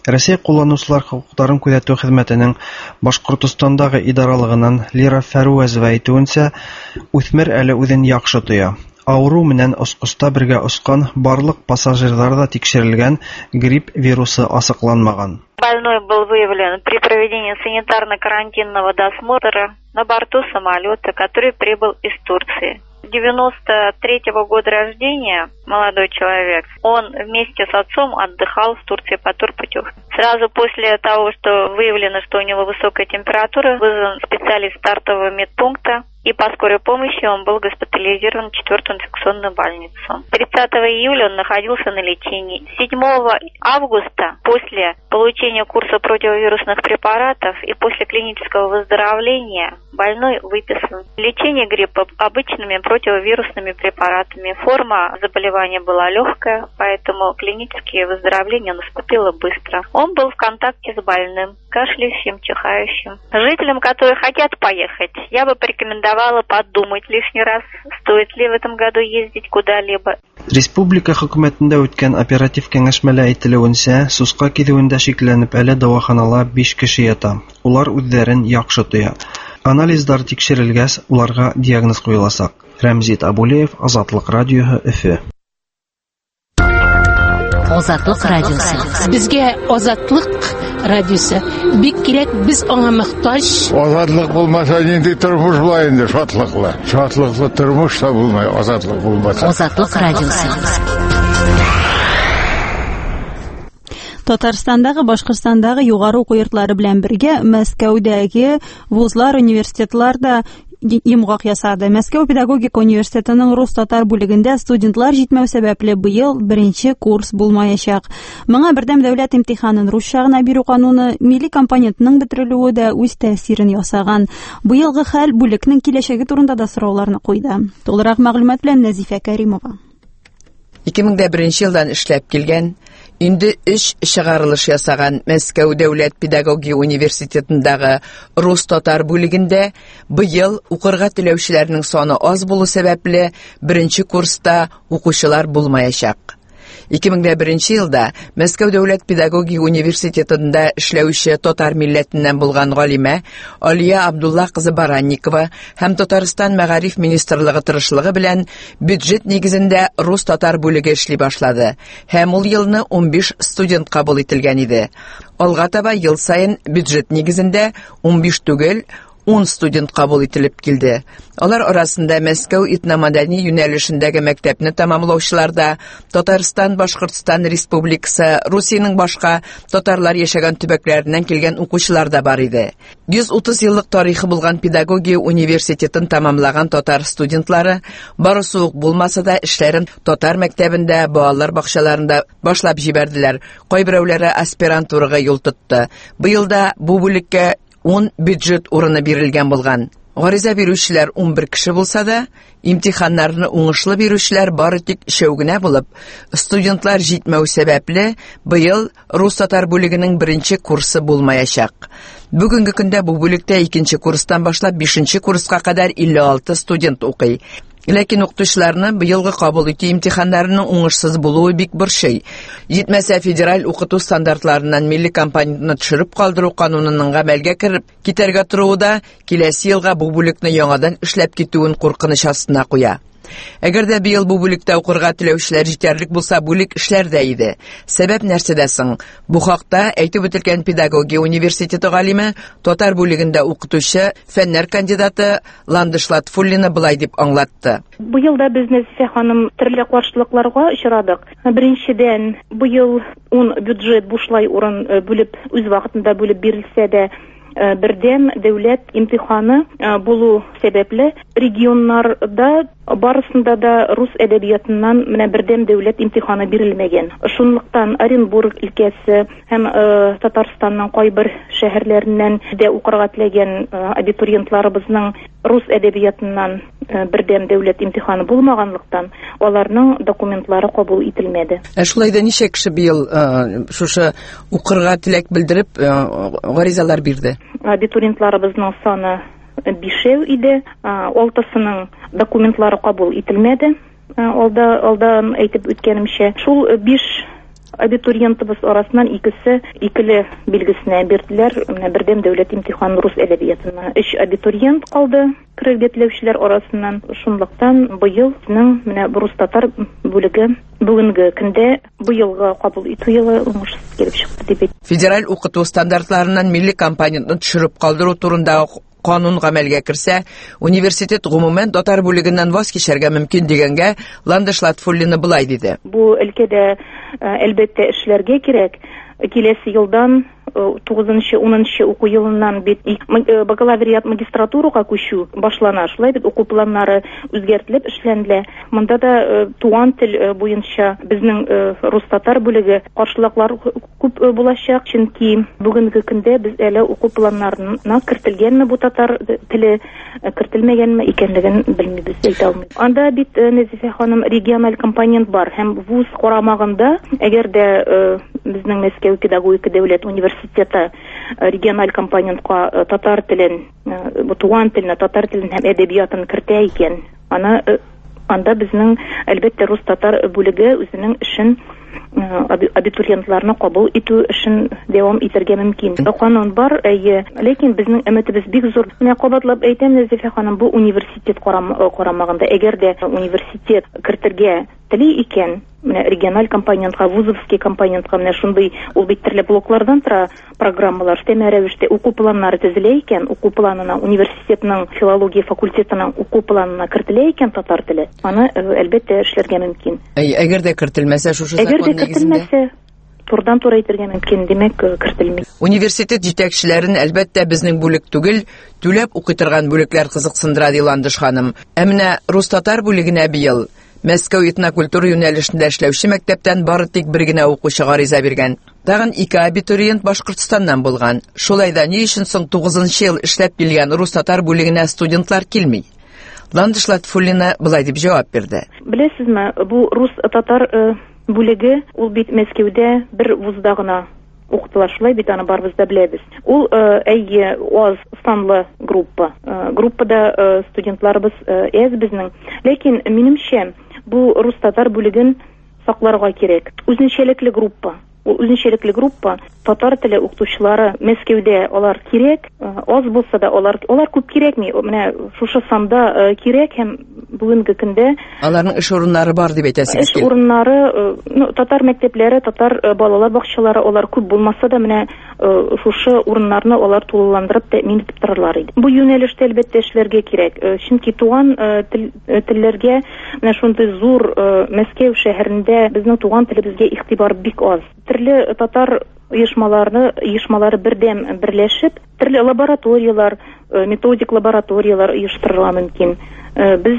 Россия кулланучылар хокукларын күзәтү хезмәтенең Башкортостандагы идаралыгыннан Лира Фәруәзова әйтүенчә, үсмер әле үзен яхшы тоя. Авыру менән осҡоста бергә осҡан барлык пассажирҙар да тикшерелгән, грипп вирусы асыҡланмаған. Больной был выявлен при проведении санитарно-карантинного досмотра на борту самолета, который прибыл из Турции. девяносто третьего года рождения молодой человек. Он вместе с отцом отдыхал в Турции по турпутевке. Сразу после того, что выявлено, что у него высокая температура, вызван специалист стартового медпункта, и по скорой помощи он был госпитализирован в четвертую инфекционную больницу. тридцатого июля он находился на лечении. седьмого августа, после получения курса противовирусных препаратов и после клинического выздоровления, больной выписан. Лечение гриппа обычными противовирусными препаратами. Форма заболевания была легкая, поэтому клиническое выздоровление наступило быстро. Он был в контакте с больным, кашляющим, чихающим. Жителям, которые хотят поехать, я бы порекомендовала подумать лишний раз, стоит ли в этом году ездить куда-либо. Республика хөкүмәтендә үткән оператив кәңәшмәлә әйтелүенчә, сусҡа киҙеүендә шикләнеп әле дауаханала биш кеше ята. Улар үҙҙәрен яҡшы тоя. Анализдар тикшерелгәс, уларға диагноз ҡуйыласаҡ. Рәмзит Абулеев, Азатлыҡ радиоһы, Өфө. Азатлыҡ радиосы. Безгә Азатлыҡ радиосы бик кирәк, біз аңа мөхтаҗ. Азатлыҡ булмаса, нинди тормош була инде, шатлыҡлы. Шатлыҡлы тормош та булмай, азатлыҡ булмаса. Азатлык радиосы. Татарстандагы, Башкортстандагы югары уку йортлары белән бергә Мәскәүдәге вузлар, университетларда йомғаҡ ясады. Мәскәү педагогика университетының рус-татар бүлегендә студентлар җитмәү сәбәпле быел беренче курс булмаячак. Моңа бердәм дәүләт имтиханын русча гына бирү кануны, милли компонентның бетерелүе дә үз тәэсирен ясаган. Быелгы хәл бүлекнең киләчәге турында да сорауларны куйды. Толырак мәгълүмат белән Нәзифә Кәримова. ике мең беренче елдан эшләп килгән, инде эш чыгарылыш ясаган Мәскәү дәүләт педагогия университетындагы рус-татар бүлегендә быел укырга теләүчеләрнең саны аз булу сәбәпле беренче курста укучылар булмаячак. ике мең беренче елда Мәскәү дәүләт педагогия университетында эшләүче татар милләтеннән булган галимә Алия Абдулла кызы Баранникова һәм Татарстан мәгариф министрлыгы тырышлыгы белән бюджет нигезендә рус-татар бүлеге эшли башлады һәм ул елны ун биш студент кабул ителгән иде. Алга таба ел сайын бюджет нигезендә ун биш түгел, ун студент кабул ителеп килде. Алар арасында Мәскәү этномәдәни юнәлешендәге мәктәпне тәмамлаучылар да Татарстан, Башкортстан Республикасы, Русиянең башка татарлар яшәгән төбәкләреннән килгән укучылар да бар иде. йөз утыз еллык тарихы булган педагогия университетын тәмамлаган татар студентлары барысы ук булмаса да эшләрен татар мәктәбендә, балалар бакчаларында башлап җибәрделәр. Кайберәүләре аспирантурага юл тотты. Быел да бу бүлеккә ун бюджет урыны бирелгән булган. Гариза бирүчеләр ун бер кеше булса да, имтиханнарны уңышлы бирүчеләр бары тик өчәү генә булып, студентлар җитмәү сәбәпле быел рус-татар бүлегенең беренче курсы булмаячак. Бүгенге көндә бу бүлектә икенче курстан башлап бишенче курска кадәр илле алты студент укый. Ләкин укытучыларны быелгы кабул итү имтиханнарының уңышсыз булуы бик борчый. Җитмәсә федераль укыту стандартларыннан милли компонентны төшереп калдыру канунының гамәлгә кереп китәргә торуы да киләсе елга бу бүлекне яңадан эшләп китүен куркыныч астына куя. Әгәр дә быел бу бүлектә укырга теләүчеләр җитәрлек булса, бүлек эшләрдә иде. Сәбәп нәрсәдә соң? Бу хакта әйтеп үтелгән педагогия университеты галиме, татар бүлегендә укытучы, фәннәр кандидаты Ландыш Латфуллина былай дип аңлатты. Быел да без Нәзифә ханым төрле каршылыкларга очрадык. Беренчедән, быел ун бюджет бушлай урын бүлеп, үз вакытында бүлеп бирелсә дә, бердәм дәүләт имтиханы булу сәбәпле регионнарда барысында да рус әдәбиятыннан менә бердәм дәүләт имтиханы бирелмәгән. Шунлыктан Оренбург өлкәсе һәм э, Татарстанның кайбер шәһәрләреннән дә укырга теләгән э, абитуриентларыбызның рус әдәбиятыннан э, бердәм дәүләт имтиханы булмаганлыктан аларның документлары кабул ителмәде. Ә шулай да ничә кеше быел э, шушы укырга теләк белдереп э, гаризалар бирде? Абитуриентларыбызның саны бишәү иде, алтысының документлары кабул ителмәде. Алда алдан әйтеп үткәнемчә, шул биш абитуриентыбыз арасынан икесе икеле билгесенә бирделәр. Менә бердәм дәүләт имтиханы рус әдәбиятына. Өч абитуриент калды керергә теләүчеләр арасыннан. Шунлыктан быел безнең менә рус татар бүлеге бүгенге көндә быелгы кабул итү елы уңышсыз килеп чыкты дип әйтә. Федераль укыту стандартларыннан милли компонентны төшереп калдыру турында канун гамәлгә керсә, университет гомумән татар бүлегеннән ваз кичәргә мөмкин дигәнгә Ландыш Латфуллина булай диде. Бу өлкәдә әлбәттә эшләргә кирәк. Киләсе елдан тугызынчы унынчы уку елыннан бит бакалавриат магистратурага күчү башлана. Шулай бит уку планнары үзгәртелеп эшләнде. Монда да туган тел буенча безнең рус татар бүлеге каршылыклар күп булачак, чөнки бүгенге көндә без әле уку планнарына кертелгәнме бу татар теле, кертелмәгәнме икәнлеген белмибез, әйтә алмыйм. Анда бит Нәзифә ханым региональ компонент бар һәм вуз карамагында, әгәр дә безнең Мәскәү педагогика дәүләт университеты региональ компонентка татар телен, туган телне, татар телен һәм әдәбиятын кертә икән, аны анда безнең әлбәттә рус татар бүлеге үзенең эшен, абитуриентларны кабул итү эшен дәвам итәргә мөмкин. Канун бар, әйе, ләкин безнең өметебез бик зур. Менә кабатлап әйтәм, Нәзифә ханым, бу университет карамагында, әгәр дә университет кертергә тели икән, менә региональ компонентка, вузовский компонентка, менә шундый ул бит төрле блоклардан тора программалар, үстәмә рәвештә уку планнары төзелә икән, уку планына университетның филология факультетының уку планына кертелә икән татар теле, аны әлбәттә эшләргә мөмкин. Әгәр дә кертелмәсә, шушы закон негезендә турдан тура әйтергә мөмкин, димәк кертелми. Университет җитәкчеләрен әлбәттә безнең бүлек түгел, түләп укый торган бүлекләр кызыксындыра ди Ландыш ханым. Ә менә рус татар бүлегенә быел Мәскәү этнокультура юнәлешендә эшләүче мәктәптән бары тик бер генә укучы гариза биргән. Тагын ике абитуриент Башкортстаннан булган. Шулай да ни өчен соң тугызынчы ел эшләп килгән рус татар бүлегенә студентлар килми? Ландыш Латфуллина булай дип җавап бирде. Беләсезме, бу рус татар бүлеге ул бит Мәскәүдә бер вузда гына укытыла, шулай бит аны барыбыз да беләбез. Ул әйе аз санлы группа. Группада студентларыбыз әз безнең. Ләкин минемчә бу рус татар бүлеген сакларга кирәк. Үзенчәлекле группа. Ул үзенчәлекле группа, татар теле укытучылары Мәскәүдә алар кирәк, аз булса да алар алар күп кирәкми. Менә шушы санда кирәк һәм бүгенге көндә аларның эш урыннары бар дип әйтәсез. Эш урыннары, ну, татар мәктәпләре, татар балалар бакчалары алар күп булмаса да менә шушы урыннарны алар тулыландырып тәэмин итеп торалар иде. Бу юнәлештә әлбәттә эшләргә кирәк. Чөнки туган телләргә менә шундый зур Мәскәү шәһәрендә безнең туган телебезгә игътибар бик аз. Төрле татар оешмаларны, оешмалары бердәм берләшеп, төрле лабораториялар, методик лабораториялар оештырыла мөмкин. Без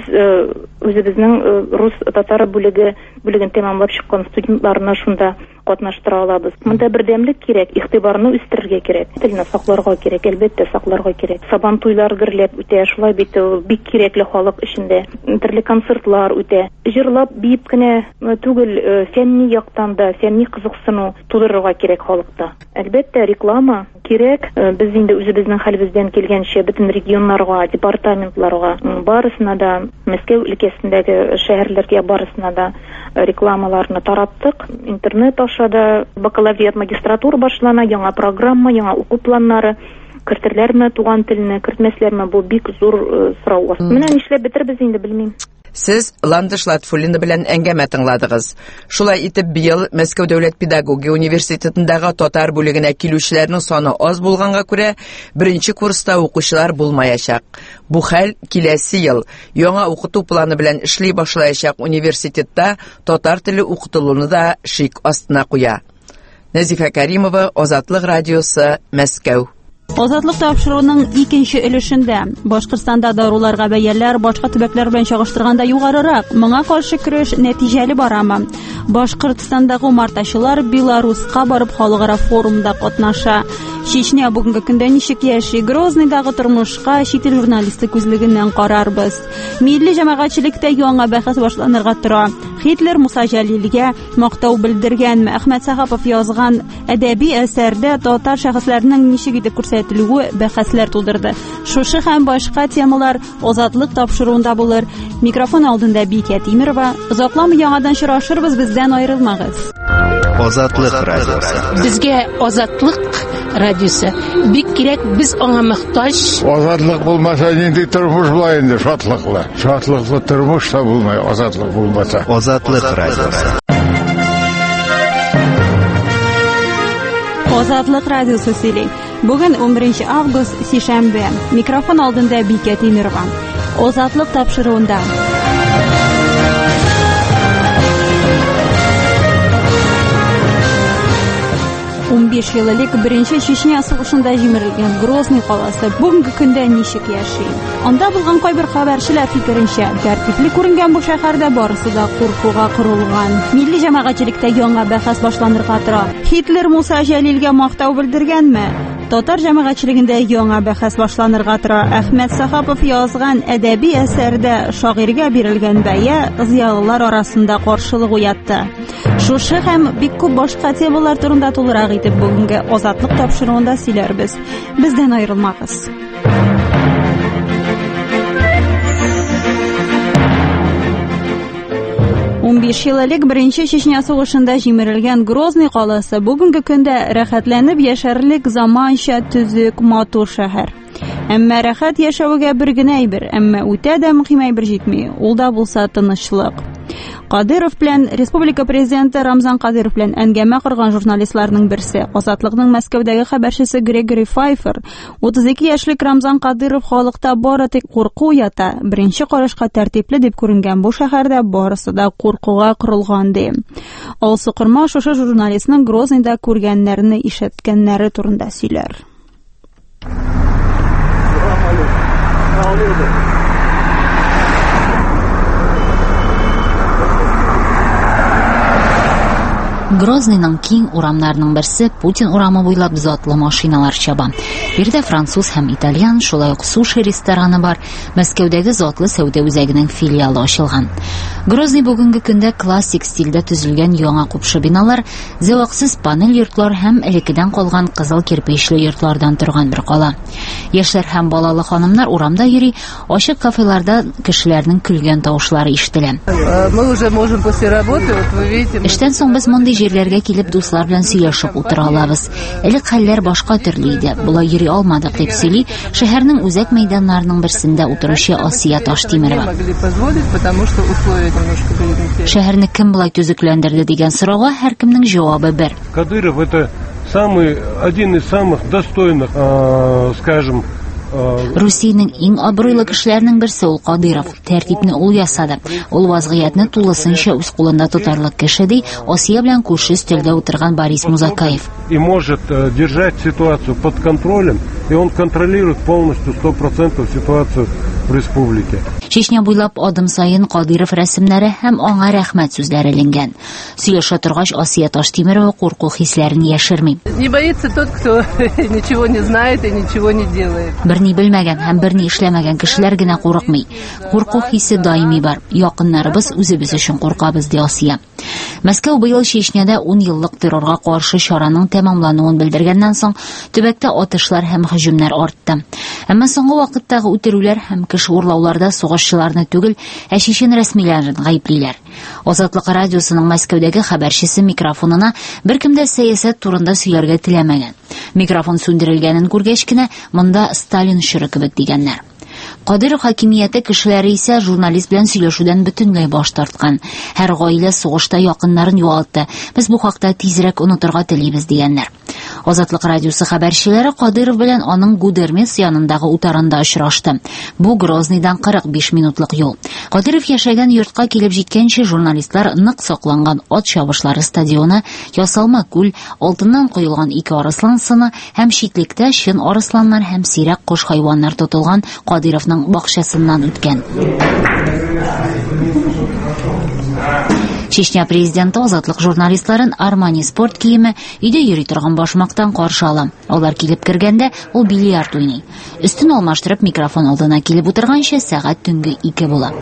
үзебезнең рус татар бүлеге бүлеген тәмамлап чыккан студентларны шунда катнаштыра алабыз. Монда бердәмлек кирәк, игътибарны үстерергә кирәк, телне сакларга кирәк, әлбәттә сакларга кирәк. Сабан туйлар гөрләп үтә, шулай бит бик кирәкле халык эчендә. Төрле концертлар үтә. Җырлап биеп кенә түгел, фәнни яктан да, фәнни кызыксыну тудырырга кирәк халыкта. Әлбәттә реклама кирәк. Без инде үзебезнең хәлебездән килгәнчә бөтен регионнарга, департаментларга, барысына да, Мәскәү өлкәсендәге шәһәрләргә барысына да рекламаларны тараттык. Интернет аша да бакалавриат магистратура башлана, яңа программа, яңа уку планнары. Кертерләрме туган телне, кертмәсләрме, бу бик зур сорау. Менә нишләп бетербез инде, белмим. Сез Ландыш Латфуллина белән әңгәмә тыңладыгыз. Шулай итеп, быел Мәскәү дәүләт педагогия университетындагы татар бүлегенә килүчеләрнең саны аз булганга күрә, беренче курста укучылар булмаячак. Бу хәл киләсе ел яңа укыту планы белән эшли башлаячак университетта татар теле укытылуны да шик астына куя. Нәзифә Кәримова, Азатлык радиосы, Мәскәү. Азатлык тапшыруның икенче өлешендә Башкортстанда даруларга бәяләр башка төбәкләр белән чагыштырганда югарырак. Моңа каршы көрәш нәтиҗәле барамы? Башкортстандагы умартачылар Беларуска барып халыкара форумда катнаша. Чечня бүгенге көндә ничек яши? Грознойдагы тормышка чит ил журналисты күзлегеннән карарбыз. Милли җәмәгатьчелектә яңа бәхәс башланырга тора. Хитлер Муса Җәлилгә мактау белдергәнме? Әхмәт Сахапов язган әдәби әсәрдә татар шәхесләренең ничек итеп күрсәтелүе бәхәсләр тудырды. Шушы һәм башка темалар Азатлык тапшыруында булыр. Микрофон алдында Бикә Тимирова. Озакламый яңадан очрашырбыз, бездән аерылмагыз. Азатлык радиосы. Безгә азатлык радиосы бик кирәк, без аңа мохтаҗ. Азатлык булмаса, нинди тормыш була инде, шатлыклы. Шатлыклы тормыш та булмай, азатлык булмаса. Азатлык радиосы. Азатлык радиосы сөйли. Бүген он беренче август, сишәмбе. Микрофон алдында Бикә Тимирова. Азатлык тапшыруында. он биш ел элек беренче Чечня сугышында җимерелгән Грозный каласы бүгенге көндә ничек яши? Анда булган кайбер хәбәрчеләр фикеренчә, тәртипле күренгән бу шәһәрдә барысы да куркуга корылган. Милли җәмәгатьчелектә яңа бәхәс башланырга тора. Хитлер Муса Җәлилгә мактау белдергәнме? Татар җәмәгатьчелегендә яңа бәхәс башланырга тора. Әхмәт Сахапов язган әдәби әсәрдә шагыйрьгә бирелгән бәя зыялылар арасында каршылык уятты. Шушы һәм бик күп башка темалар турында тулырак итеп бүгенге азатлык тапшыруында сөйләрбез. Бездән аерылмагыз. он биш ел элек беренче Чечня сугышында җимерелгән Грозный каласы бүгенге көндә рәхәтләнеп яшәрлек заманча төзек матур шәһәр. Әмма рәхәт яшәүгә бер генә әйбер, әмма үтә дә мөһим әйбер җитми. Ул да булса тынычлык. Кадыров белән республика президенты Рамзан Кадыров белән әңгәмә корган журналистларның берсе, Азатлыкның Мәскәүдәге хәбәрчесе Грегори Файфер, утыз ике яшьлек Рамзан Кадыров халыкта бары тик курку ята, беренче карашка тәртипле дип күренгән бу шәһәрдә барысы да куркуга корылган ди. Ул сукырма шушы журналистның Грознойда күргәннәрне ишеткәннәре турында сөйләр. Грознойның киң урамнарының берсе Путин урамы буйлап затлы машиналар чаба. Бердә француз һәм итальян, шулай ук суши рестораны бар. Мәскәүдәге затлы сәүдә үзәгенең филиалы ачылган. Грозный бүгенге көндә классик стильдә төзелгән яңа купшы биналар, зәвыксыз панель йортлар һәм элеккедән калган кызыл кирпечле йортлардан торган бер кала. Яшьләр һәм балалы ханымнар урамда йөри, ачык кафеларда кешеләрнең көлгән тавышлары ишетелә. Мы уже можем после работы, вот вы видите. Эштән соң без мондый җирләргә килеп дуслар белән сөйләшеп утыра алабыз. Элек хәлләр башка төрле иде. Булай йөри алмадык дип сөйли шәһәрнең үзәк мәйданнарының берсендә утыручы Асия Таштимирова. Шәһәрне кем булай төзекләндерде дигән сорауга һәркемнең җавабы бер. Кадыров это самый один из самых достойных, э, скажем, Русиянең иң абруйлы кешеләрнең берсе ул Кадыров. Тәртипне ул ясады. Ул вазгыятьне тулысынча үз кулында тотарлык кеше ди, Асия белән күрше стелдә утырган Борис Музакаев. И может э, держать ситуацию под контролем, и он контролирует полностью сто процентов ситуацию в республике. Чечня буйлап адым сайын Кадыров рәсемнәре һәм аңа рәхмәт сүзләре эленгән. Сөйләшә торгач Асия Таштимирова курку хисләрен яшерми. Не боится тот, кто ничего не знает и ничего не делает. Берни белмәгән һәм берни эшләмәгән кешеләр генә курыкмый. Курку хисе даими бар. Якыннарыбыз үзебез өчен куркабыз ди Асия. Мәскәү быел Чечняда ун еллык террорга каршы чараның тәмамлануын белдергәннән соң төбәктә атышлар һәм һөҗүмнәр артты. Әмма соңгы вакыттагы үтерүләр һәм кеше урлауларда сугышчыларны түгел, ә чечен рәсмиләрен гаеплиләр. Азатлык радиосының Мәскәүдәге хәбәрчесе микрофонына беркем дә сәясәт турында сөйләргә теләмәгән. Микрофон сүндерелгәнен күргәч кенә монда Сталин чоры кебек дигәннәр. Кадыров хакимияте кешеләре исә журналист белән сөйләшүдән бөтенләй баш тарткан. Һәр гаилә сугышта якыннарын югалтты. Без бу хакта тизрәк онытырга телибез дигәннәр. Азатлык радиосы хәбәрчеләре Кадыров белән аның Гудермес янындагы утарында очрашты. Бу Грознойдан кырык биш минутлык юл. Кадыров яшәгән йортка килеп җиткәнче журналистлар нык сакланган ат чабышлары стадионы, ясалма күл, алтыннан коелган ике арыслан сыны һәм читлектә чын арысланнар һәм сирәк кош хайваннар тотылган Кадыровның бакчасыннан үткән. Чечня президенты азатлык журналистларын Армани спорт киеме, өйдә йөри торган башмактан каршы ала. Алар килеп кергәндә, ул бильярд уйный. Өстен алмаштырып микрофон алдына килеп утырганчы сәгать төнге ике була.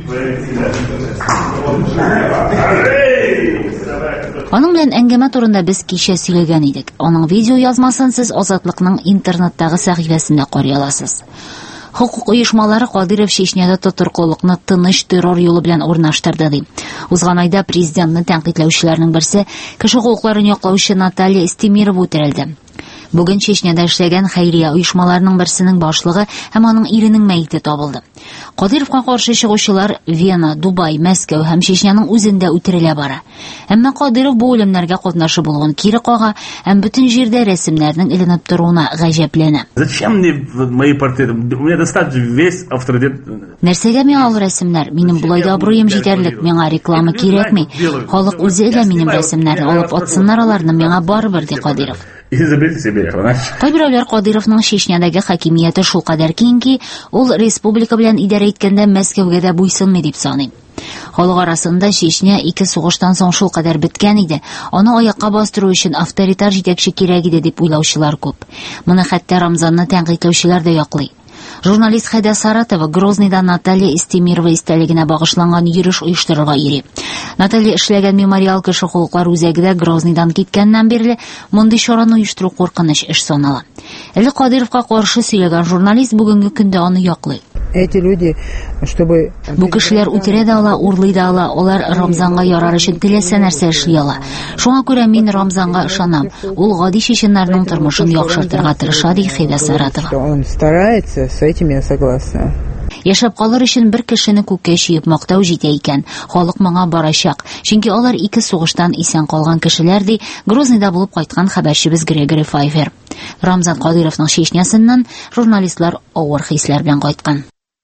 Аның белән әңгәмә турында без кичә сөйләгән идек. Аның видео язмасын сез Азатлыкның интернеттагы сәхифәсендә карый аласыз. Хокук оешмалары Кадыров Чечняда тотрыклыкны тыныч террор юлы белән урнаштырды ди. Узган айда президентны тәнкыйтьләүчеләрнең берсе кеше хукукларын яклаучы Наталья Истемирова үтерелде. Бүген Чечняда эшләгән хәйрия оешмаларының берсенең башлыгы һәм аның иренең мәете табылды. Кадыровка каршы чыгучылар Вена, Дубай, Мәскәү һәм Чечняның үзендә үтерелә бара. Әмма Кадыров бу үлемнәргә катнашы булуын кире кага һәм бөтен җирдә рәсемнәрнең эленеп торуына гаҗәпләнә. Зачем мне мои портреты? У меня достаточно весь авторитет. Нәрсәгә миңа ул рәсемнәр? Минем булайда абруем җитәрлек, миңа реклама кирәкми. Халык үзе дә минем рәсемнәрне алып атсыннар, аларны миңа барыбер, ди Кадыров. Кайберәүләр Кадыровның Чечнядагы хакимияте шулкадәр киң ки, ул республика белән идарә иткәндә Мәскәүгә дә буйсынмый дип саный. Халык арасында Чечня ике сугыштан соң шулкадәр беткән иде, аны аякка бастыру өчен авторитар җитәкче кирәк иде дип уйлаучылар күп. Моны хәтта Рамзанны тәнкыйтьләүчеләр дә яклый. Журналист Хайда Саратова Грозныйда Наталья Истемирова истәлегенә багышланган йөреш оештырырга йөри. Наталья эшләгән мемориал кеше хукуклар үзәгедә Грозныйдан киткәннән бирле мондый чараны оештыру куркыныч эш санала. Әле Кадыровка каршы сөйләгән журналист бүгенге көндә аны яклый. Эти люди, чтобы Бу кешеләр үтерә дә ала, урлый да ала, алар Рамзанга ярар өчен теләсә нәрсә эшли ала. Шуңа күрә мин Рамзанга ышанам. Ул гади чеченнәрнең тормышын яхшыртырга тырыша, ди Хайда Саратова. Он старается, с этим я согласна. Яшәп калыр өчен бер кешене күккә чөеп мактау җитә икән. Халык моңа барачак. Чөнки алар ике сугыштан исән калган кешеләр, ди Грозныйда булып кайткан хәбәрчебез Грегори Файвер. Рамзан Кадыровның Чечнясыннан журналистлар авыр хисләр белән кайткан.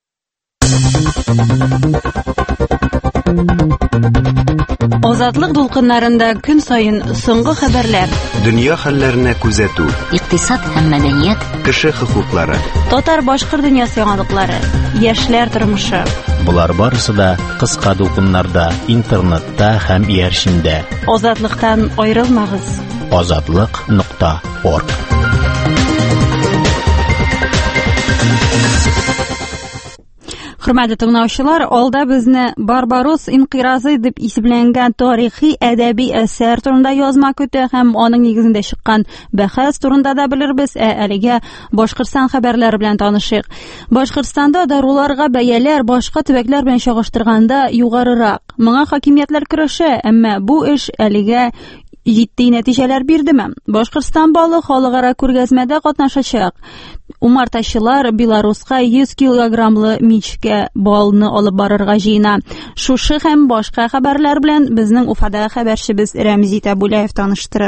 Азатлык дулкыннарында көн сайын соңгы хәбәрләр, дөнья хәлләренә күзәтү, икътисад һәм мәдәният, кеше хокуклары, татар-башкыр дөньясы яңалыклары, яшьләр тормышы. Булар барысы да кыска дулкыннарда, интернетта һәм иярчендә. Азатлыктан аерылмагыз. азатлык нокта орг. Хөрмәтле тыңлаучылар, алда безне Барбарос инкыйразы дип исемләнгән тарихи әдәби әсәр турында язма көтә һәм аның нигезендә чыккан бәхәс турында да белербез. Ә әлегә Башкортстан хәбәрләре белән танышыйк. Башкортстанда даруларга бәяләр башка төбәкләр белән чагыштырганда югарырак. Моңа хакимиятләр көрәшә, әмма бу эш әлегә җитди нәтиҗәләр бирдеме? Башкортстан балы халыкара күргәзмәдә катнашачак. Умартачылар Беларуска йөз килограммлы мичкә балны алып барырга җыена. Шушы һәм башка хәбәрләр белән безнең Уфада хәбәрчебез Рәмзи Табулаев таныштырыр.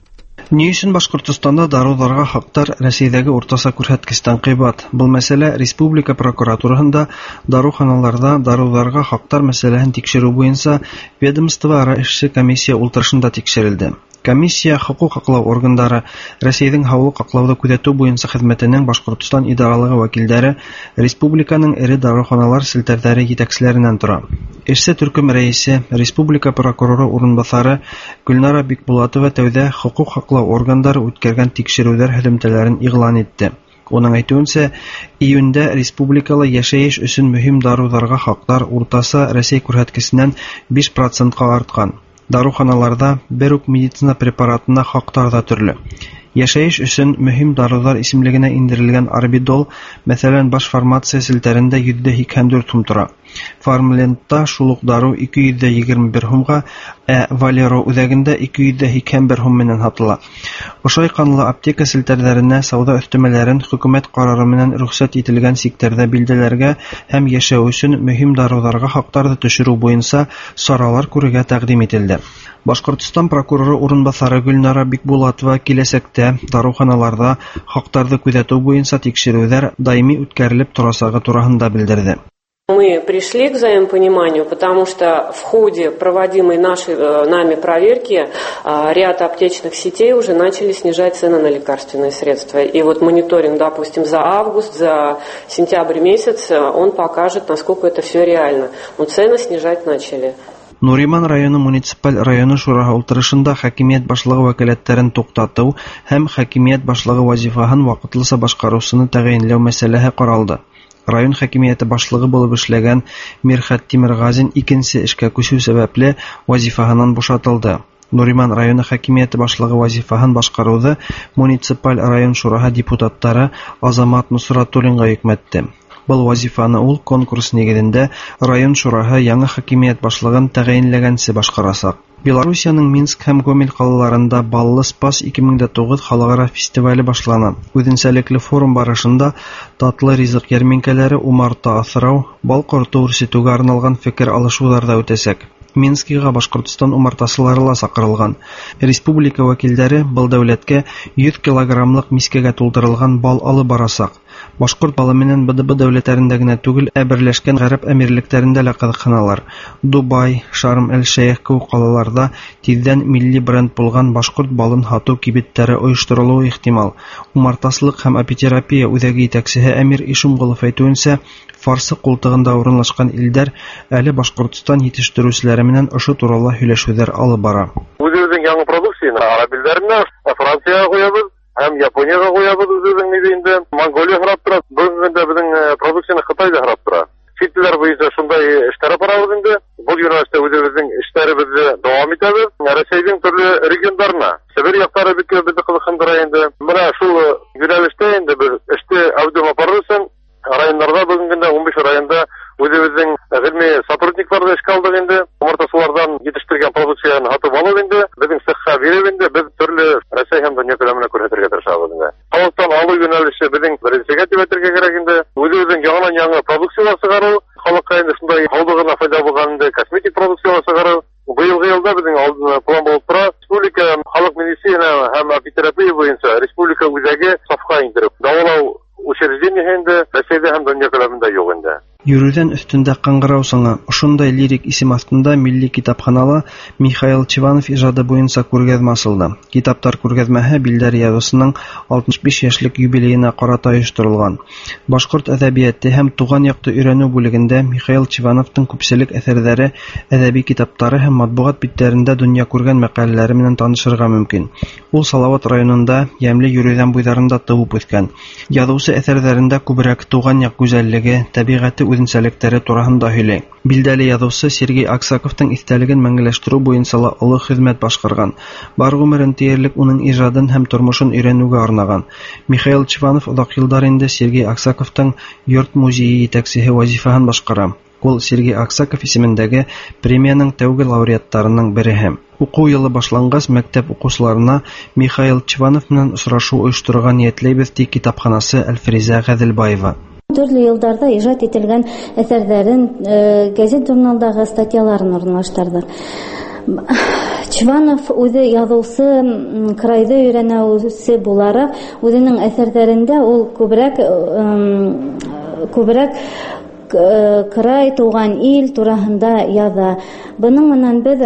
Ни өчен Башкортстанда даруларга хактар Россиядәге уртаса күрсәткечтән кыйбат? Бу мәсьәлә республика прокуратурасында даруханаларда даруларга хактар мәсьәләсен тикшерү буенча ведомство-ара эшче комиссия утырышында тикшерелде. Комиссия хокук аклау органнары, Россиянең һаулык аклауды күзәтү буенча хезмәтенең Башкортстан идаралыгы вәкилләре, республиканың эре даруханалар селтәрләре җитәкчеләреннән тора. Эшсе төркем рәисе, республика прокуроры урынбасары Гөлнара Бикбулатова тәүдә хокук аклау органнары үткәргән тикшерүләр һөҗүмләрен игълан итте. Оның әйтүенчә, июньдә республикалы яшәеш өчен мөһим даруларга хактар уртасы Россия күрсәткеченнән биш процентка арткан. Даруханаларда бер үк медицина препаратына хактар да төрле. Яшәеш өчен мөһим дарулар исемлегенә индерелгән Арбидол, мәсәлән, баш фармация селтәрендә йөз икән дүрт сум тора. Фармлентта шулук дару ике йөз егерме бер сумга, ә Валеро үзәгендә ике йөз икән бер сум менән һатыла. Ошай канлы аптека селтәрләренә сауда өстәмәләрен хөкүмәт карары менән рөхсәт ителгән секторда билдәләргә һәм яшәү өчен мөһим даруларга хактарды төшерү буенча саралар күрергә тәкъдим ителде. Башкортстан прокуроры урынбасары Гөлнара Бикбулатова киләсәктә даруханаларда хактарды күзәтү буенча тикшерүләр даими үткәрелеп торасагы турында белдерде. Мы пришли к взаимопониманию, потому что в ходе проводимой нашей, нами проверки ряд аптечных сетей уже начали снижать цены на лекарственные средства. И вот мониторинг, допустим, за август, за сентябрь месяц, он покажет, насколько это все реально. Но цены снижать начали. Нуриман районы муниципаль районы шураһы утырышында хакимият башлыгы вәкаләтләрен туктату һәм хакимият башлыгы вазифаһын вакытлыса башкарусыны тәгаенләү мәсьәләсе каралды. Район хакимияте башлыгы булып эшләгән Мирхат Тимиргазин икенче эшкә күчү сәбәпле вазифаһыннан бушатылды. Нуриман районы хакимияте башлыгы вазифаһын башкаруды муниципаль район шураһы депутаттары Азамат Нусратуллинга йөкмәтте. Был вазифаны ул конкурс нигеҙендә район шураһы яңы хакимиәт башлығын тәғәйенләгәнсе башҡарасаҡ. Белоруссияның Минск һәм Гомель ҡалаларында Баллы Спас ике мең дә туғыҙ халыҡара фестивале башлана. Үҙенсәлекле форум барышында татлы ризыҡ йәрминкәләре, умарта аҫрау, бал ҡорто үрсетеүгә арналған фекер алышыуҙар да үтәсәк. Минскиға Башҡортостан умартасылары ла саҡырылған. Республика вәкилдәре был дәүләткә йөҙ килограммлык мискәгә тултырылған бал алып барасаҡ. Башҡорт балы менән Бэ Дэ Бэ дәүләттәрендә генә түгел, ә Берләшкән Ғәрәп Әмирлектәрендә лә ҡыҙыҡһыналар. Дубай, Шарм-эль-Шейх кеүек ҡалаларҙа тиҙҙән милли бренд булған башҡорт балын һатыу кибеттәре ойошторолоуы ихтимал. Умартасылыҡ һәм апитерапия үҙәге етәксеһе Әмир Ишумғолов әйтеүенсә, Фарсы ҡултығында урынлашҡан илдәр әле Башҡортостан етештереүселәре менән ошо турала һөйләшеүҙәр алып бара. Үҙебеҙҙең яңы продукцияны араб илдәренә, Францияға ҡуябыҙ, һәм Японияға ҡуябыҙ үҙебеҙҙең нигеҙендә. Монголия һорап тора, бөгөнгә беҙҙең продукцияны Хытайҙа һорап тора. Сит илдәр буйынса шундай эштәр барабыҙ инде. Был юнәлештә үҙебеҙҙең эштәребеҙҙе дауам итәбеҙ. Рәсәйҙең төрлө региондарына, Себер яҡтары бик беҙҙе ҡыҙыҡһындыра инде. Бына шул юнәлештә инде беҙ эште әүҙем апарыр өсөн райондарда бөгөнгә он биш районда үҙебеҙҙең ғилми сотрудникларҙы эшкә алдыҡ инде. Умартасыларҙан етештергән продукцияны һатып алып инде, беҙҙең цехҡа биреп инде, беҙ төрлө Рәсәй һәм донъя күләмендә күрһәтергә тырышабыҙ инде. Халыҡтан алыу юнәлеше беҙҙең беренсегә тип әйтергә кәрәк инде. Үҙебеҙҙең яңынан яңы продукциялар сығарыу, халыҡҡа инде шундай һаулығына файда булған инде косметик продукциялар сығарыу. Быйылғы йылда беҙҙең алдына план булып тора. Республика халыҡ медицина һәм апитерапия буйынса республика үҙәге сафҡа индереп, дауалау учреждениеһендә Рәсәйҙә һәм донъя күләмендә юҡ инде. Йөрөүҙән өҫтөндә ҡыңғырау сыңы. Ошондай лирик исем аҫтында Милли китапханала Михаил Чиванов ижады буйынса күргәҙмә асылды. Китаптар күргәҙмәһе Билдәр яҙыусының алтмыш биш йәшлек юбилейына ҡарата ойошторолған. Башҡорт әҙәбиәте һәм туған яҡты өйрәнеү бүлегендә Михаил Чивановтың күпселек әҫәрҙәре, әҙәби китаптары һәм матбуғат биттәрендә донъя күргән мәҡәләләре менән танышырға мөмкин. Ул Салауат районында Йәмле йөрөйҙән буйҙарында тыуып үҫкән. Яҙыусы әҫәрҙәрендә күберәк туған яҡ гүзәллеге, тәбиғәте үҙенсәлектәре тураһында һөйләй. Билдәле яҙыусы Сергей Аксаковтың иҫтәлеген мәңгеләштереү буйынса ла оло хеҙмәт башҡарған. Бар ғүмерен тиерлек уның ижадын һәм тормошон өйрәнеүгә арнаған. Михаил Чиванов оҙаҡ йылдар инде Сергей Аксаковтың йорт музейы етәксеһе вазифаһын башҡара. Ул Сергей Аксаков исемендәге премияның тәүге лауреаттарының береһе. Уҡыу йылы башланғас, мәктәп уҡыусыларына Михаил Чиванов менән осрашыу ойоштороға ниәтләйбеҙ, ти китапханасы Әлфриза Ғәҙелбаева. Төрлө йылдарда ижад ителгән әҫәрҙәрен, гәзит-журналдағы статьяларын урынлаштырҙы. Чиванов үҙе яҙыусы, крайҙы өйрәнеүсе булараҡ, үҙенең әҫәрҙәрендә ул күберәк күберәк край, туған ил тураһында яҙа. Бының менән беҙ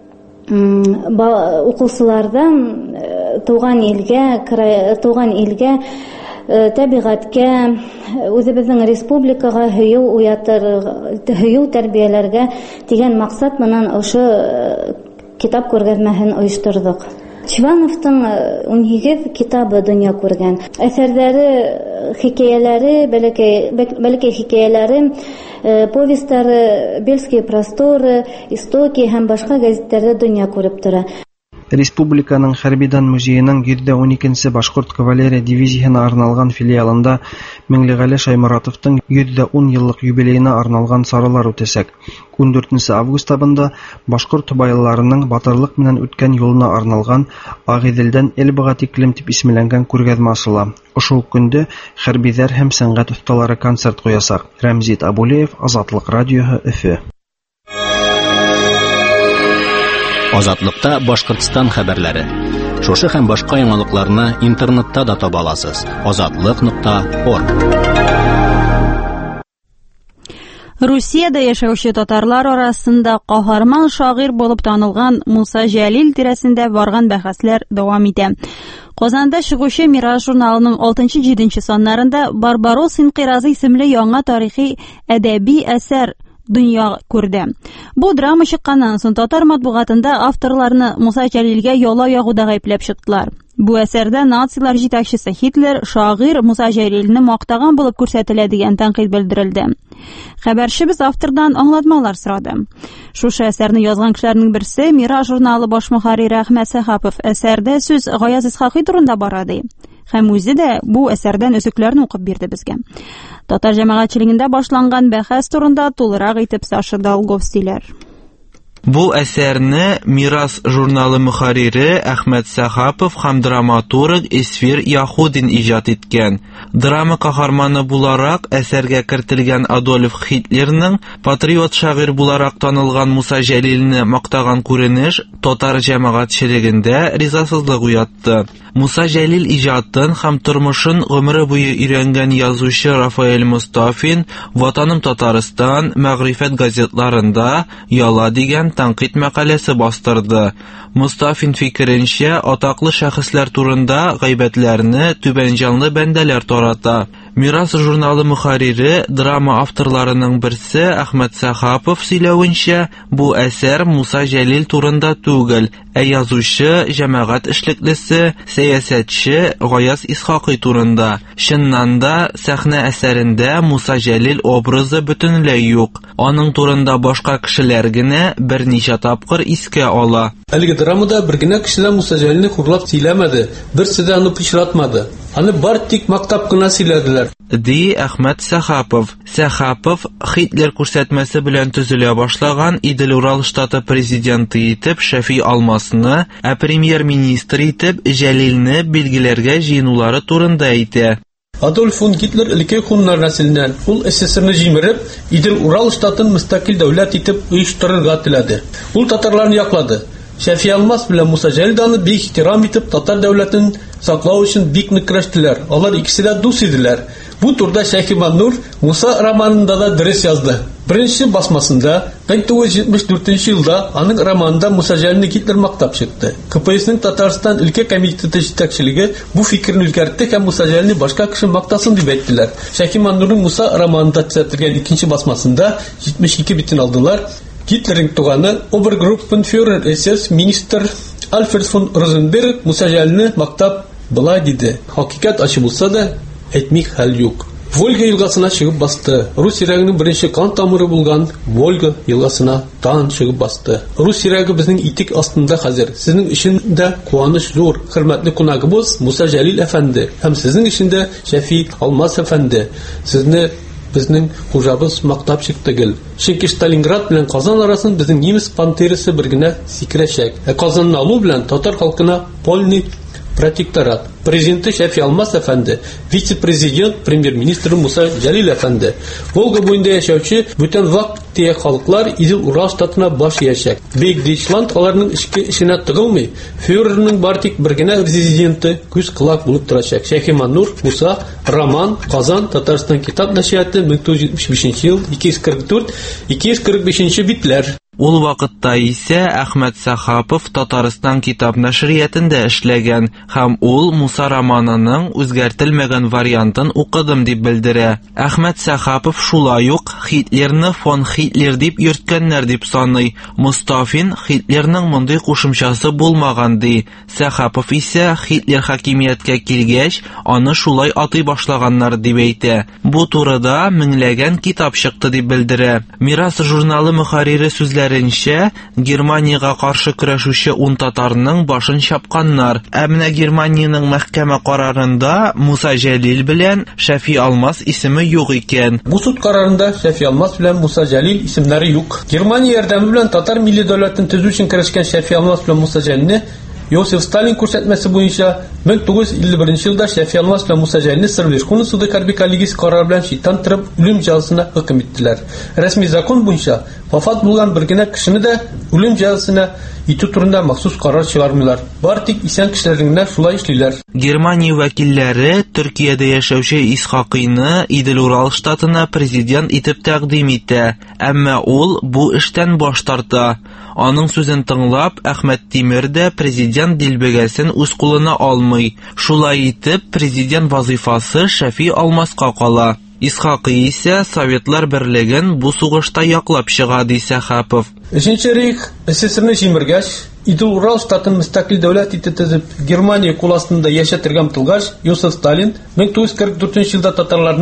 уҡыусыларҙан туған илгә, туған илгә, тәбиғәткә, үҙебеҙҙең республикаға һөйөү уятыр, һөйөү тәрбиәләргә тигән маҡсат менән ошо китап күргәҙмәһен ойошторҙоҡ. Чивановтың ун һигеҙ китабы донъя күргән. Әҫәрҙәре, хикәйәләре, бәләкәй хикәйәләре, повестары, Бельские просторы, Истоки һәм башҡа гәзиттәрҙә донъя күреп тора. Республиканың Хәрбидан музейының йөҙ дә ун икенсе башҡорт кавалерия дивизияһына арналған филиалында Миңлеғәле Шайморатовтың йөҙ дә ун йыллыҡ юбилейына арналған саралар үтәсәк. ун дүртенсе август табында башҡорт һыбайлыларының батырлыҡ менән үткән юлына арналған Ағиҙелдән Эльбаға тиклем тип исемләнгән күргәҙмә асыла. Ошол көндө хәрбиҙәр һәм сәнғәт оҫталары концерт ҡуясаҡ. Рәмзит Абулеев, Азатлыҡ радиоһы, Өфө. Азатлыҡта Башҡортостан хәбәрҙәре. Шушы һәм башҡа яңылыҡларны интернетта да таба аласыз. азатлыҡ нуҡта орг. Русияда йәшәүче татарлар арасында ҡаһарман шағир булып танылған Муса Жәлил тирәсендә барған бәхәсләр дауам итә. Ҡазанда чыгыусы Мираж журналының алтынсы-җиденсе саннарында Барбарос инҡиразы исемле яңа тарихи әҙәби әсәр донъя күрҙе. Бу драма чыҡҡандан соң татар матбуғатында авторларны Муса Жәлилгә яла яғыуҙа ғәйепләп сыҡтылар. Бу әсәрдә нациялар җитәксесе Хитлер шағир Муса Жәлилне маҡтаған булып күрсәтелә дигән тәнҡит белдерелде. Хәбәршебез автордан аңлатмалар сорады. Шушы әсәрне язған кешеләрнең берсе Мираж журналы баш мөхәррире Әхмәт Сәхапов. Әсәрдә сүз Ғаяз Исхаҡи турында бара ди. һәм үзе дә бу әсәрдән өзекләрне укып бирде безгә. Татар җәмәгатьчелегендә башланган бәхәс турында тулырак итеп Саша Долгов сөйләр. Бу әсәрне Мирас журналы мөхәррире Әхмәт Сәхапов һәм драматург Эсфир Яхудин иҗат иткән. Драма каһарманы буларак әсәргә кертелгән Адольф Хитлерның патриот шагыйрь буларак танылган Муса Җәлилне мактаган күренеш татар җәмәгатьчелегендә ризасызлык уятты. Муса Җәлил иҗатын һәм тормышын гомере буе өйрәнгән язучы Рафаэль Мустафин Ватаным Татарстан мәгърифәт газетларында яла дигән тәнкыйть мәкаләсе бастырды. Мустафин фикеренчә, атаклы шәхесләр турында гайбәтләрне түбәнҗанлы бәндәләр тарата. Мирас журналы мөхәррире, драма авторларының берсе Әхмәт Сәхапов сөйләвенчә, бу әсәр Муса Җәлил турында түгел, ә язучы, җәмәгать эшлеклесе, сәясәтче Гаяз Исхакый турында. Чыннан да, сәхнә әсәрендә Муса Җәлил образы бөтенләй юк. Аның турында башка кешеләр генә берничә тапкыр искә ала. Әлеге драмада бер генә кешеләр Муса Җәлилне хурлап сөйләмәде, берсе дә аны пычратмады. Аны бар тик мактап кына сөйләделәр. Ди Әхмәт Сәхапов. Сәхапов Хитлер күрсәтмәсе белән төзелә башлаган Идел Урал штаты президенты итеп Шәфи Алмасны, ә премьер-министр итеп Җәлилне билгеләргә җыенулары турында әйтә. Адольф фон Гитлер илеке хуннар нәселеннән, ул СССРны җимереп, Идел Урал штатын мөстәкыйль дәүләт итеп оештырырга теләде. Ул татарларны яклады. Шәфи Алмас белән Муса Җәлил аны бик ихтирам итеп татар дәүләтен саклау өчен бик нык көрәштеләр. Алар икесе дә дус иделәр. Бу турда Шәһиман Нур Муса романында да дөрес язды. Беренче басмасында мең тугыз йөз җитмеш дүртенче елда аның романында Муса Җәлилне Гитлер мактап чыкты. КПСның Татарстан өлкә комитеты җитәкчелеге бу фикерне үзгәртте һәм Муса Җәлилне башка кеше мактасын дип әйттеләр. Шәһиман Нурның Муса романында төзәтелгән икенче басмасында җитмеш ике битен алдылар. Гитлерның туганы Обергруппенфюрер эс эс министр Альфред фон Розенберг Муса Җәлилне мактап былай диде. Хакыйкать ачы булса да, әйтмик хәл юк. Волга елгасына чыгып басты. Рус йөрәгенең беренче кан тамыры булган Волга елгасына тан чыгып басты. Рус йөрәге безнең итек астында хәзер. Сезнең өчен дә куаныч зур. Хөрмәтле кунагыбыз Муса Җәлил әфәнде һәм сезнең өчен дә Шәфи Алмас әфәнде. Сезне безнең хуҗабыз мактап чыкты. Чөнки Сталинград белән Казан арасын безнең немец пантерасы бер генә сикерәчәк. Ә Казанны алу белән татар халкына полный протекторат. Президенты Шәфи Алмас әфәнде, вице-президент, премьер-министр Муса Җәлил әфәнде. Волга буенда яшәүче бүтән вак тия халыклар Идел Урал штатына баш яшәк. Бек Дичланд аларның эшкә эшенә тыгылмый. Фюрерның бар тик бер генә резиденты күз кылак булып торачак. Шәһиман Нур, Муса, роман, Казан, Татарстан китап нәшрияты мең тугыз йөз җитмеш бишенче ел, ике йөз кырык дүрт - ике йөз кырык бишенче битләр. Ул вакытта исә Әхмәт Сәхапов Татарстан китап нәшриятендә эшләгән һәм ул Муса романының үзгәртелмәгән вариантын укыдым дип белдерә. Әхмәт Сәхапов шулай ук Хитлерны фон Хитлер дип йөрткәннәр дип саный. Мустафин Хитлерның мондый кушымчасы булмаган ди. Сәхапов исә Хитлер хакимияткә килгәч, аны шулай атый башлаганнар дип әйтә. Бу турыда меңләгән китап чыкты дип белдерә. Мирас журналы мөхәррире сүзләре Германияга каршы көрәшүче ун татарның башын чапканнар. Ә менә Германияның мәхкәмә карарында Муса Җәлил белән Шәфи Алмас исеме юк икән. Бу суд карарында Шәфи Алмас белән Муса Җәлил исемнәре юк. Германия ярдәме белән татар милли дәүләтен төзү өчен керешкән Шәфи Алмас белән Муса Җәлилне Йосиф Сталин күрсәтмәсе буенча мең тугыз йөз илле беренче елда Шәфи Алмас белән Муса Җәлилне Сыр-Верховный суды хәрби коллегиясе карары белән читтән торып үлем җәзасына хөкем иттеләр. Рәсми закон буенча вафат булган бер генә кешене дә үлем җәзасына итү турында махсус карар чыгармыйлар. Бар тик исән кешеләрне генә шулай эшлиләр. Германия вәкилләре Төркиядә яшәүче Исхакыйны Идел Урал штатына президент итеп тәкъдим итә, әмма ул бу эштән баш тарта. Аның сүзен тыңлап, Әхмәт Тимер дә президент дилбегәсен үз кулына алмый. Шулай итеп, президент вазифасы Шәфи Алмаска кала. Исхакый исә Советлар берлеген бу сугышта яклап чыга ди Сәхапов. Өченче рейх СССРны җимергәч, Идел Урал штатын мөстәкыйль дәүләт итеп төзеп, Германия кул астында яшәтергә омтылгач, Йосиф Сталин мең тугыз йөз кырык дүртенче елда татарларны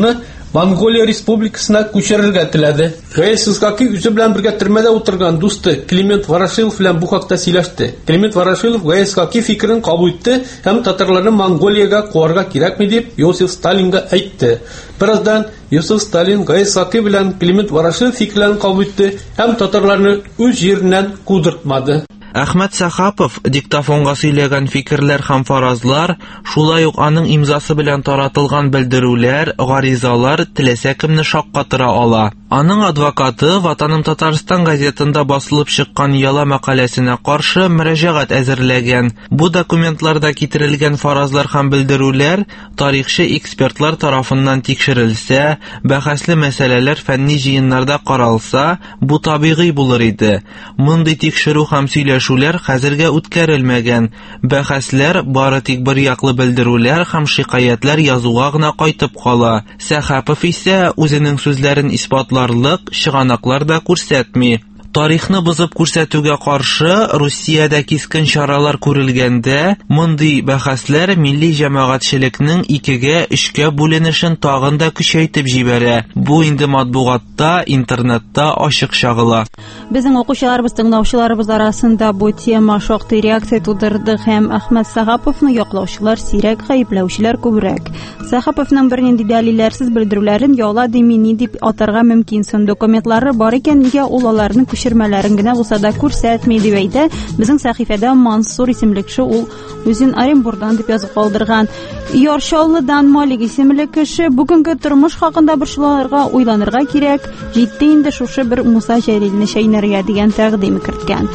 Монголия республикасына күчерергә теләде. ГАЭС-га үзе белән бергә төрмәдә утырган дусты Климент Ворошилов белән бу хакта сөйләште. Климент Ворошилов ГАЭС-га фикерен кабул итте һәм татарларны Монголиягә куарга кирәкми дип Йосиф Сталинга әйтте. Бераздан Йосиф Сталин ГАЭС-га белән Климент Ворошилов фикерләрен кабул итте һәм татарларны үз җиреннән кудыртмады. Әхмәт Сахапов диктофонга сөйләгән фикерләр һәм фаразлар, шулай ук аның имзасы белән таратылган белдерүләр, гаризалар теләсә кемне шаккатыра ала. Аның адвокаты Ватаным Татарстан газетында басылып чыккан яла мәкаләсенә каршы мөрәҗәгать әзерләгән. Бу документларда китерелгән фаразлар һәм белдерүләр тарихчы экспертлар тарафыннан тикшерелсә, бәхәсле мәсьәләләр фәнни җыеннарда каралса, бу табигый булыр иде. Мондый тикшерү һәм сөйләшүләр хәзергә үткәрелмәгән. Бәхәсләр бары тик бер яклы белдерүләр һәм шикаятлар язуга гына кайтып кала. Сахапов исә үзенең сүзләрен исбатларлык чыганаклар да күрсәтми. Тарихны бозып күрсәтүгә каршы Русиядә кискен чаралар күрелгәндә, мондый бәхәсләр милли җәмәгатьчелекнең икегә, өчкә бүленешен тагын да көчәйтеп җибәрә. Бу инде матбугатта, интернетта ачык чагыла. Безнең укучыларыбыз, тыңлаучыларыбыз арасында бу тема шактый реакция тудырды һәм Әхмәт Сахаповны яклаучылар сирәк, гаепләүчеләр күбрәк. Сахаповның бернинди дәлилләрсез белдерүләрен яла димини дип атарга мөмкин. Сон документлары бар икән, нигә ул аларны күчермәләрен генә булса да күрсәтми дип әйтә. Безнең сәхифәдә Мансур исемле кеше, ул үзен Оренбургдан дип язып калдырган. Яршаллыдан Малик исемле кеше бүгенге тормыш хакында борчыларга, уйланырга кирәк. Җитте инде шушы бер Муса Җәлилне шәйнәргә дигән тәкъдим керткән.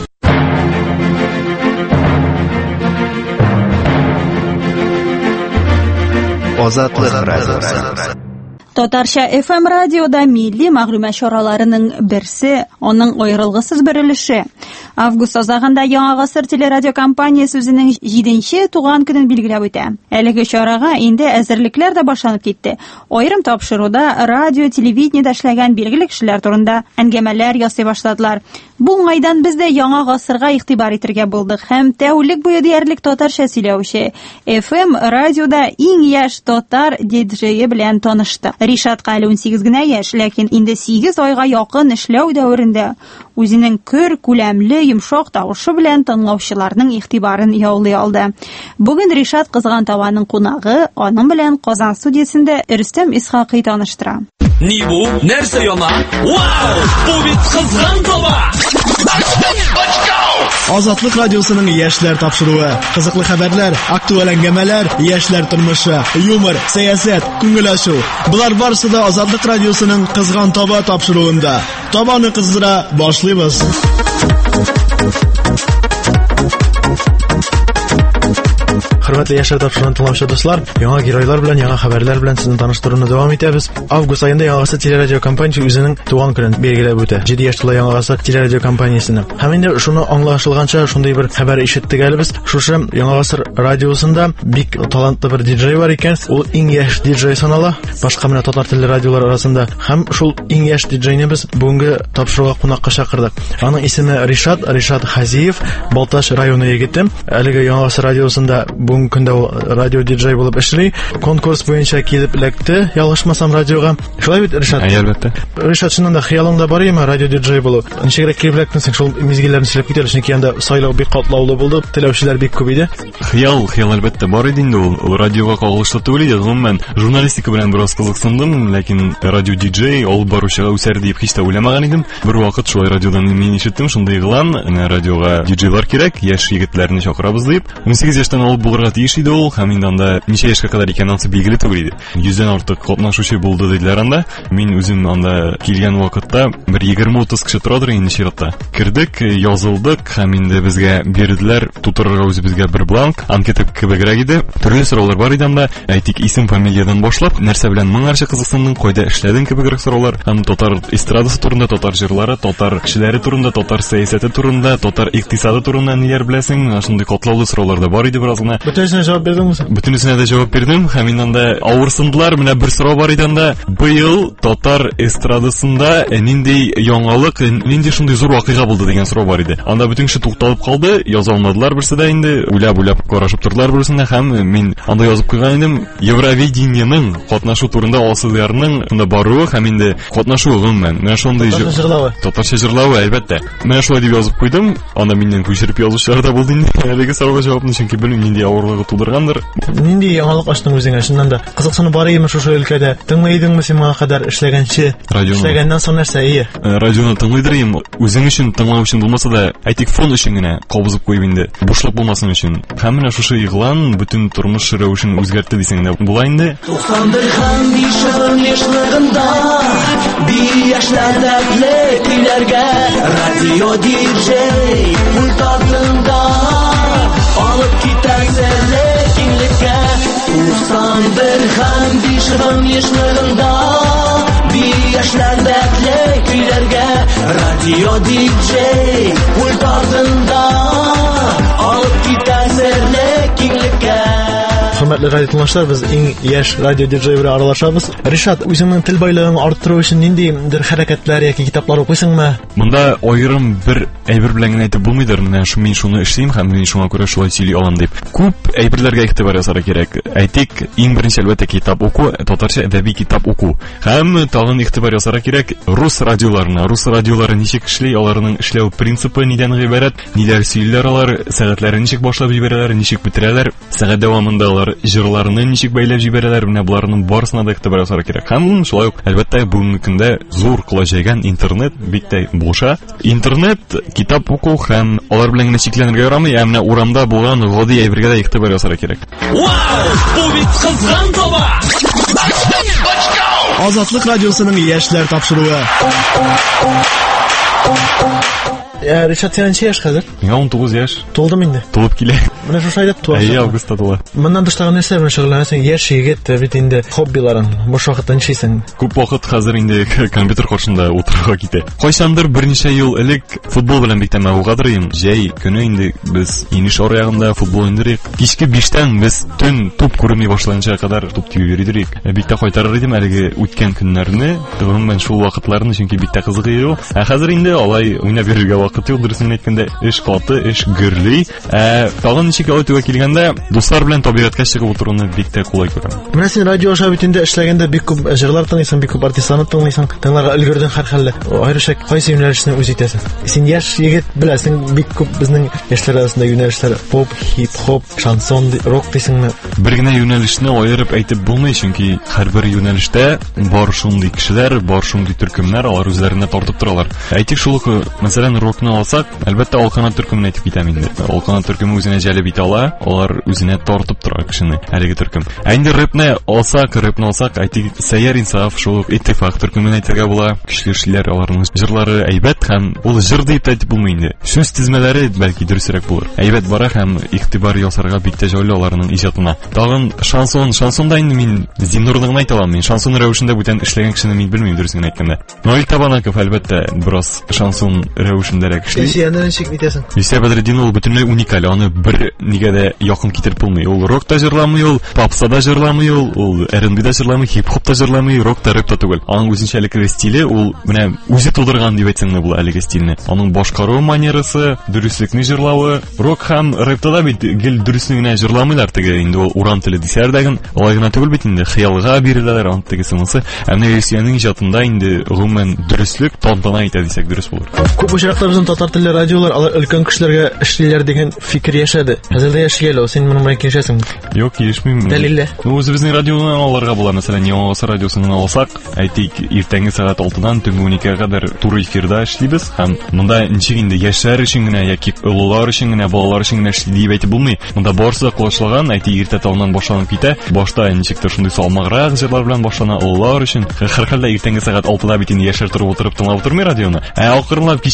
Азатлык радиосы. Татарча эф эм радиода милли мәгълүмат чараларының берсе, аның аерылгысыз берилеше. Август азагында Яңа гасыр телерадиокомпаниясе үзенең җиденче туган көнен билгеләп үтә. Әлеге чарага инде әзерлекләр дә башланып китте. Аерым тапшыруда радио, телевидениедә эшләгән билгеле кешеләр турында әңгәмәләр ясый башладылар. Бу уңайдан без дә Яңа гасырга игътибар итәргә булдык һәм тәүлек буе диярлек татарча сөйләүче эф эм радиода иң яшь татар диджее белән танышты. Ришат Кали ун сигез генә яшь, ләкин инде сигез айга якын эшләү дәверендә үзенең көр, күләмле, йомшак тавышы белән тыңлаучыларның игътибарын яулый алды. Бүген Ришат Кызган Таваның кунагы, аның белән Казан студиясендә Рөстәм Исхакый таныштыра. Ни бу? Нәрсә яна? Вау! Бу бит Кызган Тава! Азатлык радиосының яшьләр тапшыруы, кызыклы хәбәрләр, актуаль әңгәмәләр, яшьләр тормышы, юмор, сәясәт, күңел ачу. Булар барысы да Азатлык радиосының Кызган Таба тапшыруында. Табаны кыздыра башлыйбыз. Хөрмәтле яшьләр тапшыруын тыңлаучы дуслар, яңа геройлар белән, яңа хәбәрләр белән сезне таныштыруны дәвам итәбез. Август айында Яңа гасыр телерадиокомпаниясе үзенең туган көнен билгеләп үтә. җиде яшь тула Яңа гасыр телерадиокомпаниясенең. Һәм инде шуны аңлашылганча шундый бер хәбәр ишеттек әле без. Шушы Яңа гасыр радиосында бик талантлы бер диджей бар икән. Ул иң яшь диджей санала. Башка менә татар телле радиолар арасында. Һәм шул иң яшь диджейне без бүгенге тапшыруга кунакка чакырдык. Аның исеме Ришат, Ришат Хазиев, Балташ районы егете. Әлеге Яңа гасыр радиосында бүгенге көндә радио диджей булып эшли. Конкурс буенча килеп эләкте, ялгышмасам радиога. Шулай бит, Ришат? Әлбәттә. Ришат, шуннан да хыялыңда бар име радио диджей булу? Ничегрәк килеп эләктең шул мизгилләрне сөйләп китәләр, чөнки анда сайлау бик катлаулы булды, теләүчеләр бик күп иде. Хыял, хыял әлбәттә бар иде инде ул. Ул радиога кагылышлы түгел иде, гомумән журналистика белән бераз кызыксындым, ләкин радио диджей алып баручыга үсәр дип һич тә уйламаган идем. Бер вакыт шулай радиодан мин ишеттем, шундый игълан, радиога диджейлар кирәк, яшь егетләрне чакырабыз дип. ун сигез яшьтән алып булырга тиеш иде ул, һәм инде анда ничә яшькә кадәр икән анысы билгеле түгел иде. йөздән артык катнашучы булды диделәр анда. Мин үзем анда килгән вакытта бер егерме-утыз кеше торадыр инде чиратта. Кирдек, язылдык, һәм инде безгә бирделәр тутырырга үзебезгә бер бланк, анкета кебегрәк иде. Төрле сораулар бар иде анда. Әйтик, исем, фамилиядан башлап, нәрсә белән моңарча кызыксындың, кайда эшләдең кебегрәк сораулар. Һәм татар эстрадасы турында, татар җырлары, татар кешеләре турында, татар сәясәте турында, татар икътисады турында ниләр беләсең? Шундый катлаулы сораулар да бар иде бераз гына. Бөтенесенә җавап бердеңме? Бөтенесенә дә җавап бирдем. Һәм инде авырсындылар. Менә бер сорау бар иде анда. Быел татар эстрадасында нинди яңалык, нинди шундый зур вакыйга булды дигән сорау бар иде. Анда бүтән кеше тукталып калды, яза алмадылар берсе дә инде. Уйлап-уйлап карашып тордылар берсенә һәм мин анда язып куйган идем. Евровидениянең катнашу турында алсызларның анда баруы һәм инде катнашу гомумән. Менә шундый татарча җырлавы әлбәттә. Менә шулай дип язып куйдым. Анда миннән күчереп язучылар да булды инде. Әлеге сорауга җавапны чөнки белмим нинди авырлыгы тудыргандыр. Нинди яңалык ачтың үзеңә? Шуннан да кызыксыны бар име шушы өлкәдә? Тыңлыйдыңмы син моңа кадәр эшләгәнче? Эшләгәннән соң нәрсә ие? Радионы тыңлыйдырым. Үзең өчен тыңлау өчен булмаса да, әйтик фон өчен генә кабызып куйып инде. Бушлык булмасын өчен. Һәм менә шушы игълан бүтән тормыш рәвешен үзгәртте дисәң дә була инде. туксан бер һәм биш яшьлегендә би яшьләрдә көйләргә радио диджей пульт артында алып китәсәле киңлеккә туксан бер һәм биш яшьлегендә би яшьләрдә көйләргә радио диджей пульт артында алып китәсәле киңлеккә. Хөрмәтле радио тыңлаучылар, без иң яшь радио диджей белән аралашабыз. Ришат, үзеңнең тел байлыгын арттыру өчен ниндидер хәрәкәтләр яки китаплар укыйсыңмы? Монда аерым бер әйбер белән генә әйтеп булмыйдыр. Менә шу мин шуны эшлим һәм мин шуңа күрә шулай сөйли алам дип. Күп әйберләргә игътибар ясарга кирәк. Әйтик, иң беренче әлбәттә китап уку, татарча әдәби китап уку. Һәм тагын игътибар ясарга кирәк рус радиоларына. Рус радиолары ничек эшли, аларның эшләү принципы нидән гыйбарәт, ниләр сөйлиләр алар, сәгатьләрен ничек башлап җибәрәләр, ничек бетерәләр, сәгать дәвамында алар җырларны ничек бәйләп җибәрәләр, менә буларның барысына да игътибар ясарга кирәк. Һәм шулай ук әлбәттә бүгенге көндә зур кылачаган интернет бик тә булша. Интернет, китап уку һәм алар белән генә чикләнергә ярамый, ә менә урамда булган гади әйбергә дә игътибар ясарга кирәк. Вау! Бу бит кызган таба! Азатлык радиосының яшьләр тапшыруы. Я Ришат, сен ничә яшь хәзер? Миңа он тугыз яшь. Тулдым инде. Тулып килә. Менә шушы айда туа. Әйе, августта тула. Моннан тыштагы нәрсә белән шөгыльләнәсең? Яшь егет бит инде хоббиларын, буш вакытта ничисең? Күп вакыт хәзер инде компьютер каршында утырырга китә. Кайчандыр берничә ел элек футбол белән бик тә мәгълүм. Җәй көне инде без инеш арыягында футбол индерик. Кичке биштән без төн туп күрми башлаганча кадәр туп тибеп йөридек. Бик тә кайтарыр идем әлеге үткән көннәрне. Гомумән шул вакытларны чөнки бик тә кызык иде. Ә хәзер инде алай уйнап йөрергә вакыт юк, дөресен әйткәндә, эш каты, эш гөрли. Ә тагын ничек әйтүгә килгәндә, дуслар белән табигатькә чыгып утыруны бик тә кулай күрәм. Менә син радио аша битендә эшләгәндә бик күп җырлар тыңлыйсың, бик күп артистларны тыңлыйсың. Тыңларга өлгердең һәрхәлле. Аеруча кайсы юнәлешне үз итәсең? Син яшь егет беләсең, бик күп безнең яшьләр арасында юнәлешләр поп, хип-хоп, шансон, рок дисеңме? Бер генә юнәлешне аерып әйтеп булмый, чөнки һәрбер юнәлештә бар шундый кешеләр, бар шундый төркемнәр, алар үзләренә тартып торалар. Әйтик шул ук, мәсәлән, рокны алсак, әлбәттә Алканат төркемен әйтеп китәм инде. Алканат төркеме үзенә җәлеп итә ала, алар үзенә тартып тора кешене, әлеге төркем. Ә инде рэпне алсак, рэпне алсак, әйтик, Сәйяр Инсаф, шул ук Иттифак төркемен әйтергә була. Көчле эшләр, аларның җырлары әйбәт һәм ул җыр дип әйтеп булмый инде. Сүз тизмәләре бәлки дөресрәк булыр. Әйбәт бара һәм игътибар ясарга бик тә җайлы аларның иҗатына. Тагын шансон, шансонда инде мин Зиннурлыгын әйтә алам. Мин шансон рәвешендә бүтән эшләгән кешене мин белмим, дөресен әйткәндә. Наил Табанаков әлбәттә бераз шансон рәвешендәрәк эшли. Сиянә ничек итәсең? Исә Бәдретдин ул бөтенләй уникаль, аны бер нигә дә якын китереп булмый. Ул рок та җырламый, ул попса да җырламый, ул эр энд би да җырламый, хип-хоп та җырламый, рок та, рэп та түгел. Аның үзенчәлекле стиле, ул менә үзе тудырган дип әйтсәң дә була әлеге стильне. Аның башкару манерасы, дөреслекне җырлавы, рок һәм рэпта да бит гел дөресне генә җырламыйлар теге, инде ул урам теле дисәр дә ген, алай гына түгел бит инде, хыялга биреләләр аны теге сынысы. Ә менә Русиянең иҗатында инде гомумән дөреслек тантана итә дисәк дөрес булыр. Күп очраклар безнең татар телле радиолар алар өлкән кешеләргә эшлиләр дигән фикер яшәде. Хәзердә яшәгәләр, син моның белән килешәсең? Юк, килешмим. Дәлилле. Ну, үзебезнең радионан алырга була, мәсәлән, Яңа Гасыр радиосын алсак, әйтик, иртәнге сәгать алтыдан төнге уникегә кадәр туры эфирда эшлибез һәм монда ничек инде яшьләр өчен генә яки олылар өчен генә, балалар өчен генә эшли дип әйтеп булмый. Монда барысы кулашлаган, әйтик, иртә таңнан башланып китә. Башта ничектер шундый салмаграк җырлар белән башлана олылар өчен. Һәрхәлдә иртәнге сәгать алтыда бит инде яшьләр торып утырып тыңлап утырмый радионы. Ә акрынлап кичкә таба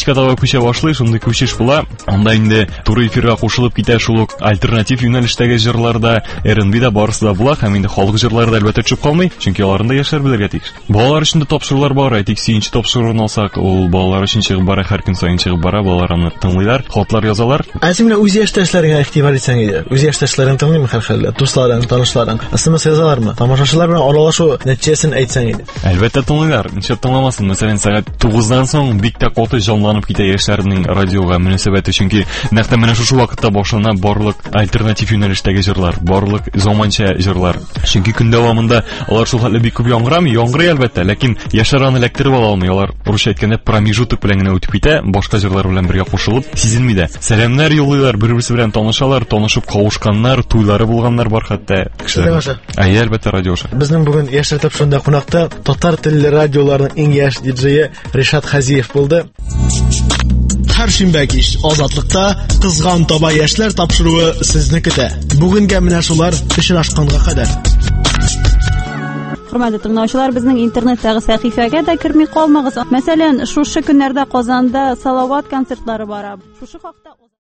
күчә башлый, шундый күчеш була. Анда инде туры эфирга кушылып китә шул ук альтернатив юнәлештәге җырларда, эр энд би да барысы да була һәм инде халык җырлары да әлбәттә төшеп калмый, чөнки аларында яшьләр белергә тиеш. Балалар өчен дә тапшырулар бар, әйтик, сөенче тапшыруын алсак, ул балалар өчен чыгып бара, һәр көн саен чыгып бара, балалар аны тыңлыйлар, хатлар язалар. Әсемле үз яшьтәшләргә игътибар итсәң иде. Үз яшьтәшләрен тыңлыймы һәрхәлле, дусларын, танышларын, смс язалармы? Тамашачылар белән аралашу нәтиҗәсен әйтсәң иде. Әлбәттә тыңлыйлар, ничә тыңламасын. Мәсәлән, сәгать тугыздан соң бик тә каты җанланып китә яшьләрнең радиога мөнәсәбәте, чөнки нәкъ менә шушы вакытта башлана барлык альтернатив юнәлештәге җырлар, барлык заманча җырлар. Чөнки көн дәвамында алар шул хәтле бик күп яңгырамый, яңгырый әлбәттә, ләкин яшьләр аны эләктереп ала алмый. Алар урысча әйткәндә промежуток белән генә үтеп китә, башка җырлар белән бергә кушылып, сизелми дә. Сәламнар юллыйлар, бер-берсе белән танышалар, танышып кавышканнар, туйлары булганнар бар хәтта. Кешеләр. Әйе, әлбәттә радиоша. Безнең бүген яшьләр тапшырында кунакта татар телле радиоларның иң яшь диджее Ришат Хазиев булды. Һәр шимбә кич Азатлыкта кызган таба яшьләр тапшыруы сезне көтә. Бүгенгә менә шулар очрашканга кадәр. Хөрмәтле тыңлаучылар, безнең интернеттагы сәхифәгә дә кирми калмагыз. Мәсәлән, шушы көннәрдә Казанда Салават концертлары бара. Шушы хакта